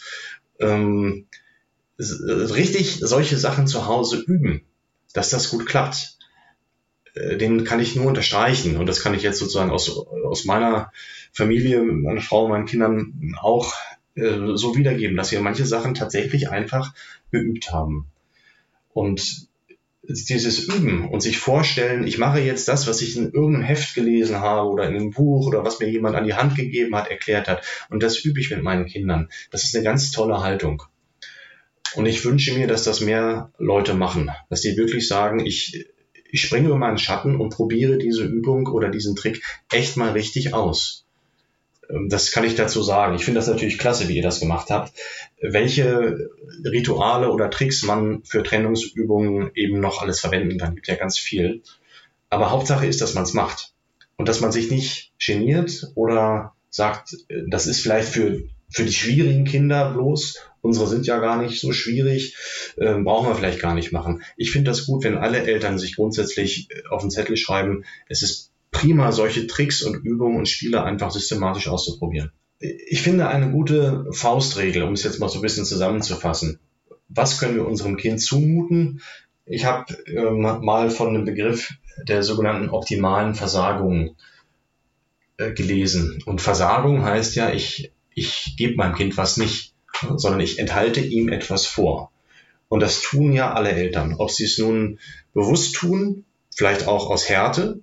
richtig solche Sachen zu Hause üben, dass das gut klappt, den kann ich nur unterstreichen. Und das kann ich jetzt sozusagen aus meiner Familie, meiner Frau, meinen Kindern auch so wiedergeben, dass wir manche Sachen tatsächlich einfach geübt haben. Und dieses Üben und sich vorstellen, ich mache jetzt das, was ich in irgendeinem Heft gelesen habe oder in einem Buch oder was mir jemand an die Hand gegeben hat, erklärt hat. Und das übe ich mit meinen Kindern. Das ist eine ganz tolle Haltung. Und ich wünsche mir, dass das mehr Leute machen. Dass die wirklich sagen, ich springe über meinen Schatten und probiere diese Übung oder diesen Trick echt mal richtig aus. Das kann ich dazu sagen. Ich finde das natürlich klasse, wie ihr das gemacht habt. Welche Rituale oder Tricks man für Trennungsübungen eben noch alles verwenden kann, gibt ja ganz viel. Aber Hauptsache ist, dass man es macht. Und dass man sich nicht geniert oder sagt, das ist vielleicht für die schwierigen Kinder bloß. Unsere sind ja gar nicht so schwierig, brauchen wir vielleicht gar nicht machen. Ich finde das gut, wenn alle Eltern sich grundsätzlich auf den Zettel schreiben, es ist prima, solche Tricks und Übungen und Spiele einfach systematisch auszuprobieren. Ich finde eine gute Faustregel, um es jetzt mal so ein bisschen zusammenzufassen. Was können wir unserem Kind zumuten? Ich habe mal von dem Begriff der sogenannten optimalen Versagung gelesen. Und Versagung heißt ja, ich gebe meinem Kind was nicht, sondern ich enthalte ihm etwas vor. Und das tun ja alle Eltern. Ob sie es nun bewusst tun, vielleicht auch aus Härte,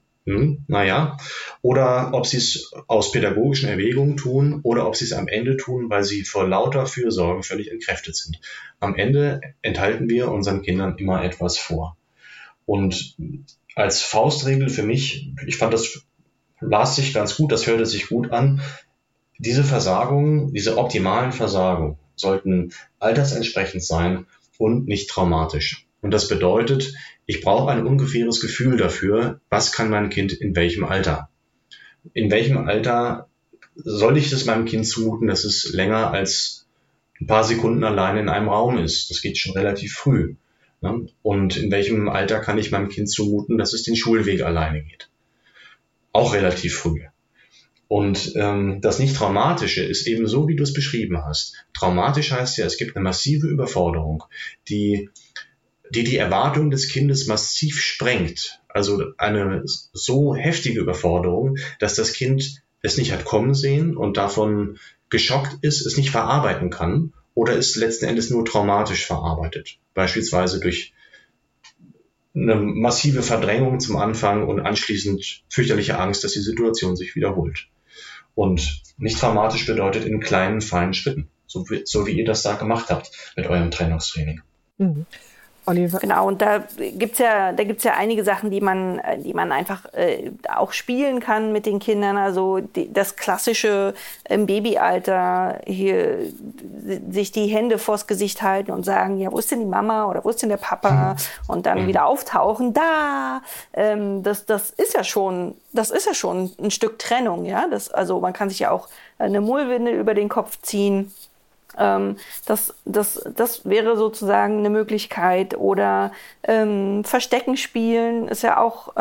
oder ob sie es aus pädagogischen Erwägungen tun oder ob sie es am Ende tun, weil sie vor lauter Fürsorge völlig entkräftet sind. Am Ende enthalten wir unseren Kindern immer etwas vor. Und als Faustregel für mich, ich fand das las sich ganz gut, das hörte sich gut an, diese Versagungen, diese optimalen Versagungen sollten altersentsprechend sein und nicht traumatisch. Und das bedeutet, ich brauche ein ungefähres Gefühl dafür, was kann mein Kind in welchem Alter. In welchem Alter soll ich es meinem Kind zumuten, dass es länger als ein paar Sekunden alleine in einem Raum ist. Das geht schon relativ früh. Ne? Und in welchem Alter kann ich meinem Kind zumuten, dass es den Schulweg alleine geht. Auch relativ früh. Und das Nicht-Traumatische ist eben so, wie du es beschrieben hast. Traumatisch heißt ja, es gibt eine massive Überforderung, die Erwartung des Kindes massiv sprengt. Also eine so heftige Überforderung, dass das Kind es nicht hat kommen sehen und davon geschockt ist, es nicht verarbeiten kann oder es letzten Endes nur traumatisch verarbeitet. Beispielsweise durch eine massive Verdrängung zum Anfang und anschließend fürchterliche Angst, dass die Situation sich wiederholt. Und nicht traumatisch bedeutet in kleinen, feinen Schritten, so wie ihr das da gemacht habt mit eurem Trennungstraining. Mhm. Oliver? Genau, und da gibt's ja einige Sachen, die man einfach auch spielen kann mit den Kindern. Also das klassische im Babyalter hier sich die Hände vors Gesicht halten und sagen, ja, wo ist denn die Mama oder wo ist denn der Papa? Und dann wieder auftauchen, da. Das ist ja schon ein Stück Trennung, ja. Also man kann sich ja auch eine Mullwindel über den Kopf ziehen. Das wäre sozusagen eine Möglichkeit. Oder Verstecken spielen ist ja auch,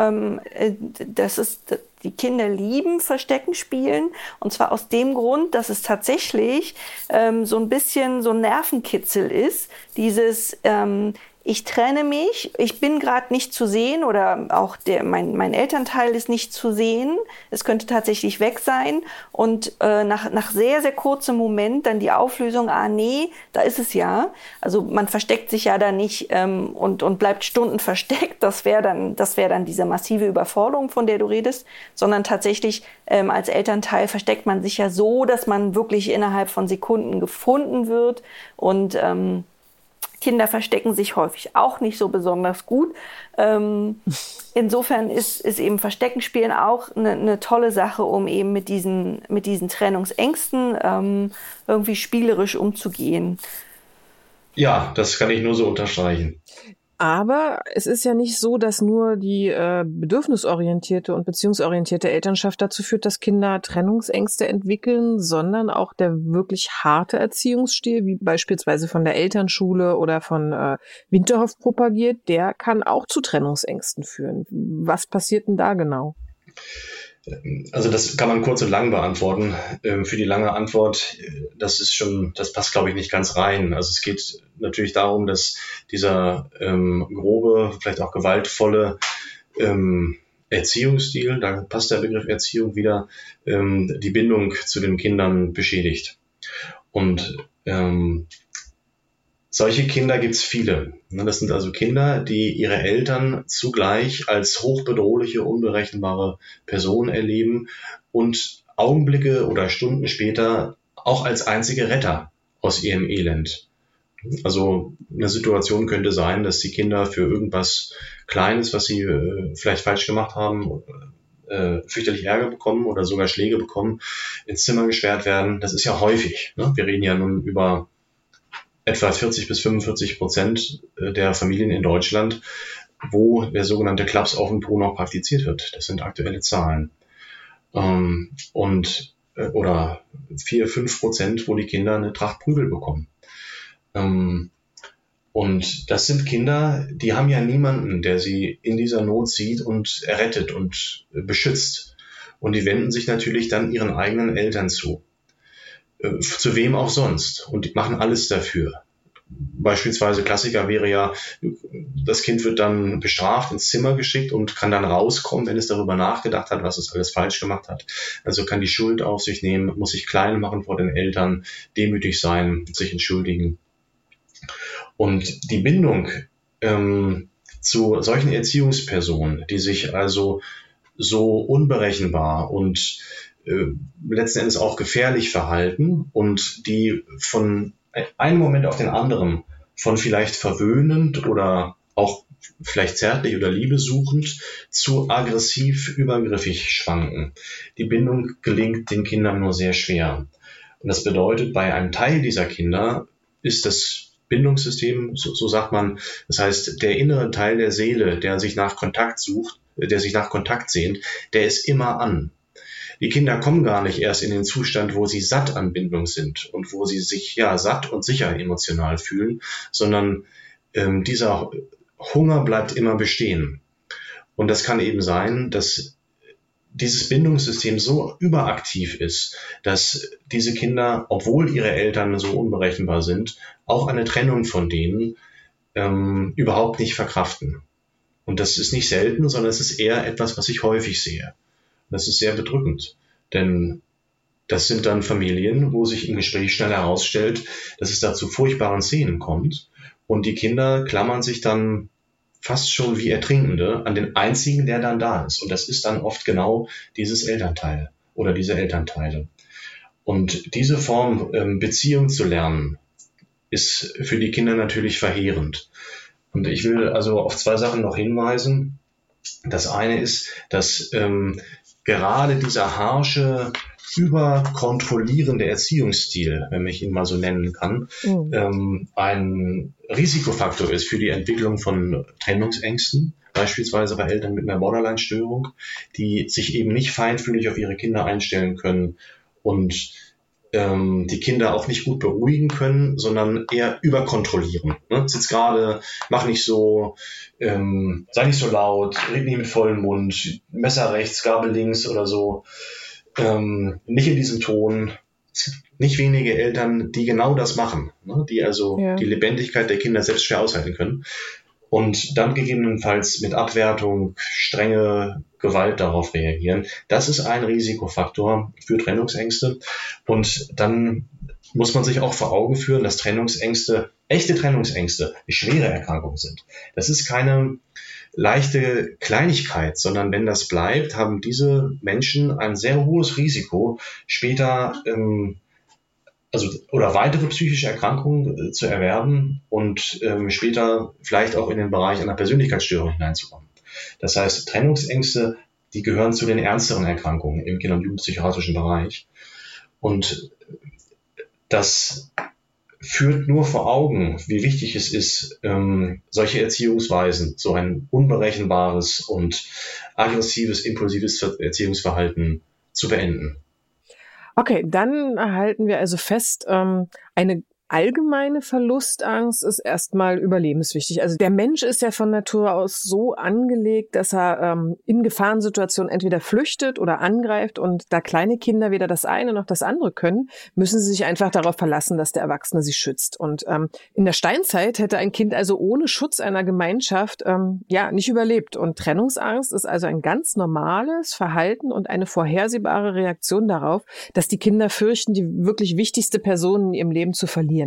die Kinder lieben Verstecken spielen. Und zwar aus dem Grund, dass es tatsächlich so ein bisschen so ein Nervenkitzel ist. Dieses ich trenne mich, ich bin gerade nicht zu sehen oder auch mein Elternteil ist nicht zu sehen. Es könnte tatsächlich weg sein und nach sehr, sehr kurzem Moment dann die Auflösung, nee, da ist es ja. Also man versteckt sich ja da nicht und bleibt Stunden versteckt. Das wäre dann diese massive Überforderung, von der du redest, sondern tatsächlich als Elternteil versteckt man sich ja so, dass man wirklich innerhalb von Sekunden gefunden wird und Kinder verstecken sich häufig auch nicht so besonders gut. Insofern ist eben Versteckenspielen auch eine tolle Sache, um eben mit diesen Trennungsängsten irgendwie spielerisch umzugehen. Ja, das kann ich nur so unterstreichen. Aber es ist ja nicht so, dass nur die bedürfnisorientierte und beziehungsorientierte Elternschaft dazu führt, dass Kinder Trennungsängste entwickeln, sondern auch der wirklich harte Erziehungsstil, wie beispielsweise von der Elternschule oder von Winterhoff propagiert, der kann auch zu Trennungsängsten führen. Was passiert denn da genau? Also das kann man kurz und lang beantworten. Für die lange Antwort, das passt, glaube ich, nicht ganz rein. Also es geht natürlich darum, dass dieser grobe, vielleicht auch gewaltvolle Erziehungsstil, da passt der Begriff Erziehung wieder, die Bindung zu den Kindern beschädigt. Und solche Kinder gibt es viele. Das sind also Kinder, die ihre Eltern zugleich als hochbedrohliche, unberechenbare Personen erleben und Augenblicke oder Stunden später auch als einzige Retter aus ihrem Elend. Also eine Situation könnte sein, dass die Kinder für irgendwas Kleines, was sie vielleicht falsch gemacht haben, fürchterlich Ärger bekommen oder sogar Schläge bekommen, ins Zimmer gesperrt werden. Das ist ja häufig. Wir reden ja nun über etwa 40-45% der Familien in Deutschland, wo der sogenannte Klaps auf dem Po noch praktiziert wird. Das sind aktuelle Zahlen. Oder 4-5%, wo die Kinder eine Tracht Prügel bekommen. Und das sind Kinder, die haben ja niemanden, der sie in dieser Not sieht und errettet und beschützt. Und die wenden sich natürlich dann ihren eigenen Eltern zu. Zu wem auch sonst. Und die machen alles dafür. Beispielsweise Klassiker wäre ja, das Kind wird dann bestraft, ins Zimmer geschickt und kann dann rauskommen, wenn es darüber nachgedacht hat, was es alles falsch gemacht hat. Also kann die Schuld auf sich nehmen, muss sich klein machen vor den Eltern, demütig sein, sich entschuldigen. Und die Bindung zu solchen Erziehungspersonen, die sich also so unberechenbar und letzten Endes auch gefährlich verhalten und die von einem Moment auf den anderen von vielleicht verwöhnend oder auch vielleicht zärtlich oder liebesuchend zu aggressiv übergriffig schwanken. Die Bindung gelingt den Kindern nur sehr schwer. Und das bedeutet, bei einem Teil dieser Kinder ist das Bindungssystem, so sagt man, das heißt, der innere Teil der Seele, der sich nach Kontakt sucht, der sich nach Kontakt sehnt, der ist immer an. Die Kinder kommen gar nicht erst in den Zustand, wo sie satt an Bindung sind und wo sie sich satt und sicher emotional fühlen, sondern dieser Hunger bleibt immer bestehen. Und das kann eben sein, dass dieses Bindungssystem so überaktiv ist, dass diese Kinder, obwohl ihre Eltern so unberechenbar sind, auch eine Trennung von denen überhaupt nicht verkraften. Und das ist nicht selten, sondern es ist eher etwas, was ich häufig sehe. Das ist sehr bedrückend. Denn das sind dann Familien, wo sich im Gespräch schnell herausstellt, dass es da zu furchtbaren Szenen kommt. Und die Kinder klammern sich dann fast schon wie Ertrinkende an den einzigen, der dann da ist. Und das ist dann oft genau dieses Elternteil oder diese Elternteile. Und diese Form, Beziehung zu lernen, ist für die Kinder natürlich verheerend. Und ich will also auf 2 Sachen noch hinweisen. Das eine ist, dass gerade dieser harsche, überkontrollierende Erziehungsstil, wenn ich ihn mal so nennen kann, ein Risikofaktor ist für die Entwicklung von Trennungsängsten, beispielsweise bei Eltern mit einer Borderline-Störung, die sich eben nicht feinfühlig auf ihre Kinder einstellen können und die Kinder auch nicht gut beruhigen können, sondern eher überkontrollieren. Ne? Sitz gerade, mach nicht so, sei nicht so laut, red nicht mit vollem Mund, Messer rechts, Gabel links oder so. Nicht in diesem Ton. Es gibt nicht wenige Eltern, die genau das machen, ne? Die also die Lebendigkeit der Kinder selbst schwer aushalten können und dann gegebenenfalls mit Abwertung, strenge Gewalt darauf reagieren. Das ist ein Risikofaktor für Trennungsängste. Und dann muss man sich auch vor Augen führen, dass Trennungsängste, echte Trennungsängste, eine schwere Erkrankung sind. Das ist keine leichte Kleinigkeit, sondern wenn das bleibt, haben diese Menschen ein sehr hohes Risiko, später oder weitere psychische Erkrankungen zu erwerben und später vielleicht auch in den Bereich einer Persönlichkeitsstörung hineinzukommen. Das heißt, Trennungsängste, die gehören zu den ernsteren Erkrankungen im Kinder- und Jugendpsychiatrischen Bereich. Und das führt nur vor Augen, wie wichtig es ist, solche Erziehungsweisen, so ein unberechenbares und aggressives, impulsives Erziehungsverhalten zu beenden. Okay, dann halten wir also fest, eine allgemeine Verlustangst ist erstmal überlebenswichtig. Also der Mensch ist ja von Natur aus so angelegt, dass er in Gefahrensituationen entweder flüchtet oder angreift. Und da kleine Kinder weder das eine noch das andere können, müssen sie sich einfach darauf verlassen, dass der Erwachsene sie schützt. Und in der Steinzeit hätte ein Kind also ohne Schutz einer Gemeinschaft nicht überlebt. Und Trennungsangst ist also ein ganz normales Verhalten und eine vorhersehbare Reaktion darauf, dass die Kinder fürchten, die wirklich wichtigste Person in ihrem Leben zu verlieren.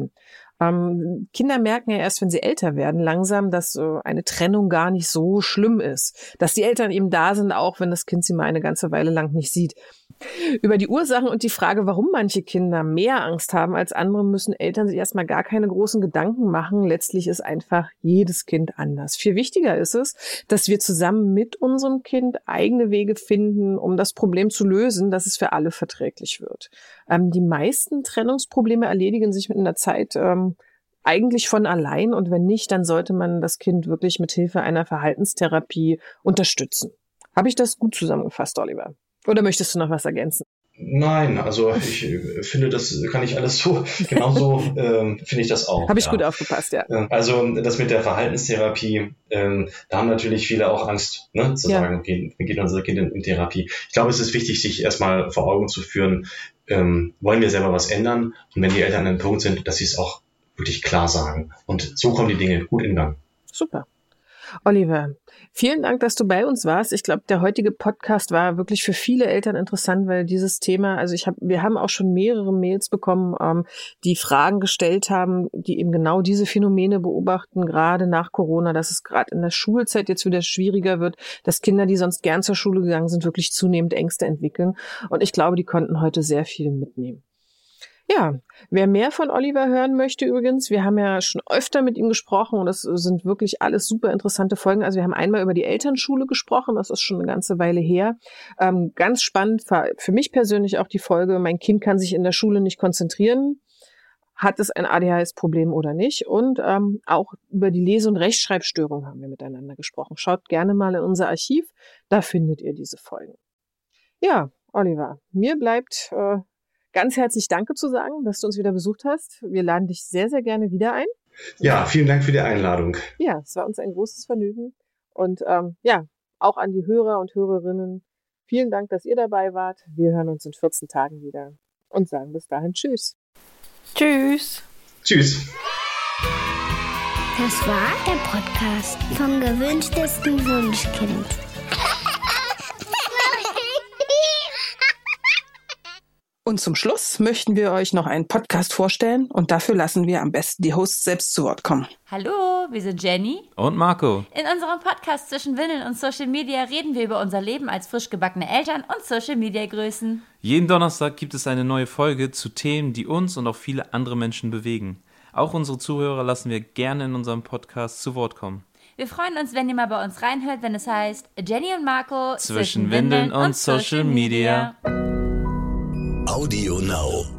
Kinder merken ja erst, wenn sie älter werden, langsam, dass eine Trennung gar nicht so schlimm ist. Dass die Eltern eben da sind, auch wenn das Kind sie mal eine ganze Weile lang nicht sieht. Über die Ursachen und die Frage, warum manche Kinder mehr Angst haben als andere, müssen Eltern sich erstmal gar keine großen Gedanken machen. Letztlich ist einfach jedes Kind anders. Viel wichtiger ist es, dass wir zusammen mit unserem Kind eigene Wege finden, um das Problem zu lösen, dass es für alle verträglich wird. Die meisten Trennungsprobleme erledigen sich mit einer Zeit eigentlich von allein, und wenn nicht, dann sollte man das Kind wirklich mit Hilfe einer Verhaltenstherapie unterstützen. Habe ich das gut zusammengefasst, Oliver? Oder möchtest du noch was ergänzen? Nein, also ich finde, das kann ich alles so, genauso finde ich das auch. Habe ich gut aufgepasst, ja. Also das mit der Verhaltenstherapie, da haben natürlich viele auch Angst, ne, zu sagen, okay, geht unser Kind in Therapie. Ich glaube, es ist wichtig, sich erstmal vor Augen zu führen, wollen wir selber was ändern? Und wenn die Eltern an einem Punkt sind, dass sie es auch wirklich klar sagen. Und so kommen die Dinge gut in Gang. Super. Oliver, vielen Dank, dass du bei uns warst. Ich glaube, der heutige Podcast war wirklich für viele Eltern interessant, weil dieses Thema, also wir haben auch schon mehrere Mails bekommen, die Fragen gestellt haben, die eben genau diese Phänomene beobachten, gerade nach Corona, dass es gerade in der Schulzeit jetzt wieder schwieriger wird, dass Kinder, die sonst gern zur Schule gegangen sind, wirklich zunehmend Ängste entwickeln. Und ich glaube, die konnten heute sehr viel mitnehmen. Ja, wer mehr von Oliver hören möchte übrigens, wir haben ja schon öfter mit ihm gesprochen und das sind wirklich alles super interessante Folgen. Also wir haben einmal über die Elternschule gesprochen, das ist schon eine ganze Weile her. Ganz spannend war für mich persönlich auch die Folge, mein Kind kann sich in der Schule nicht konzentrieren. Hat es ein ADHS-Problem oder nicht? Und auch über die Lese- und Rechtschreibstörung haben wir miteinander gesprochen. Schaut gerne mal in unser Archiv, da findet ihr diese Folgen. Ja, Oliver, mir bleibt ganz herzlich Danke zu sagen, dass du uns wieder besucht hast. Wir laden dich sehr, sehr gerne wieder ein. Ja, vielen Dank für die Einladung. Ja, es war uns ein großes Vergnügen. Und auch an die Hörer und Hörerinnen, vielen Dank, dass ihr dabei wart. Wir hören uns in 14 Tagen wieder und sagen bis dahin Tschüss. Tschüss. Tschüss. Das war der Podcast vom gewünschtesten Wunschkind. Und zum Schluss möchten wir euch noch einen Podcast vorstellen und dafür lassen wir am besten die Hosts selbst zu Wort kommen. Hallo, wir sind Jenny und Marco. In unserem Podcast zwischen Windeln und Social Media reden wir über unser Leben als frisch gebackene Eltern und Social Media Größen. Jeden Donnerstag gibt es eine neue Folge zu Themen, die uns und auch viele andere Menschen bewegen. Auch unsere Zuhörer lassen wir gerne in unserem Podcast zu Wort kommen. Wir freuen uns, wenn ihr mal bei uns reinhört, wenn es heißt Jenny und Marco zwischen Windeln und Social Media. Audio Now.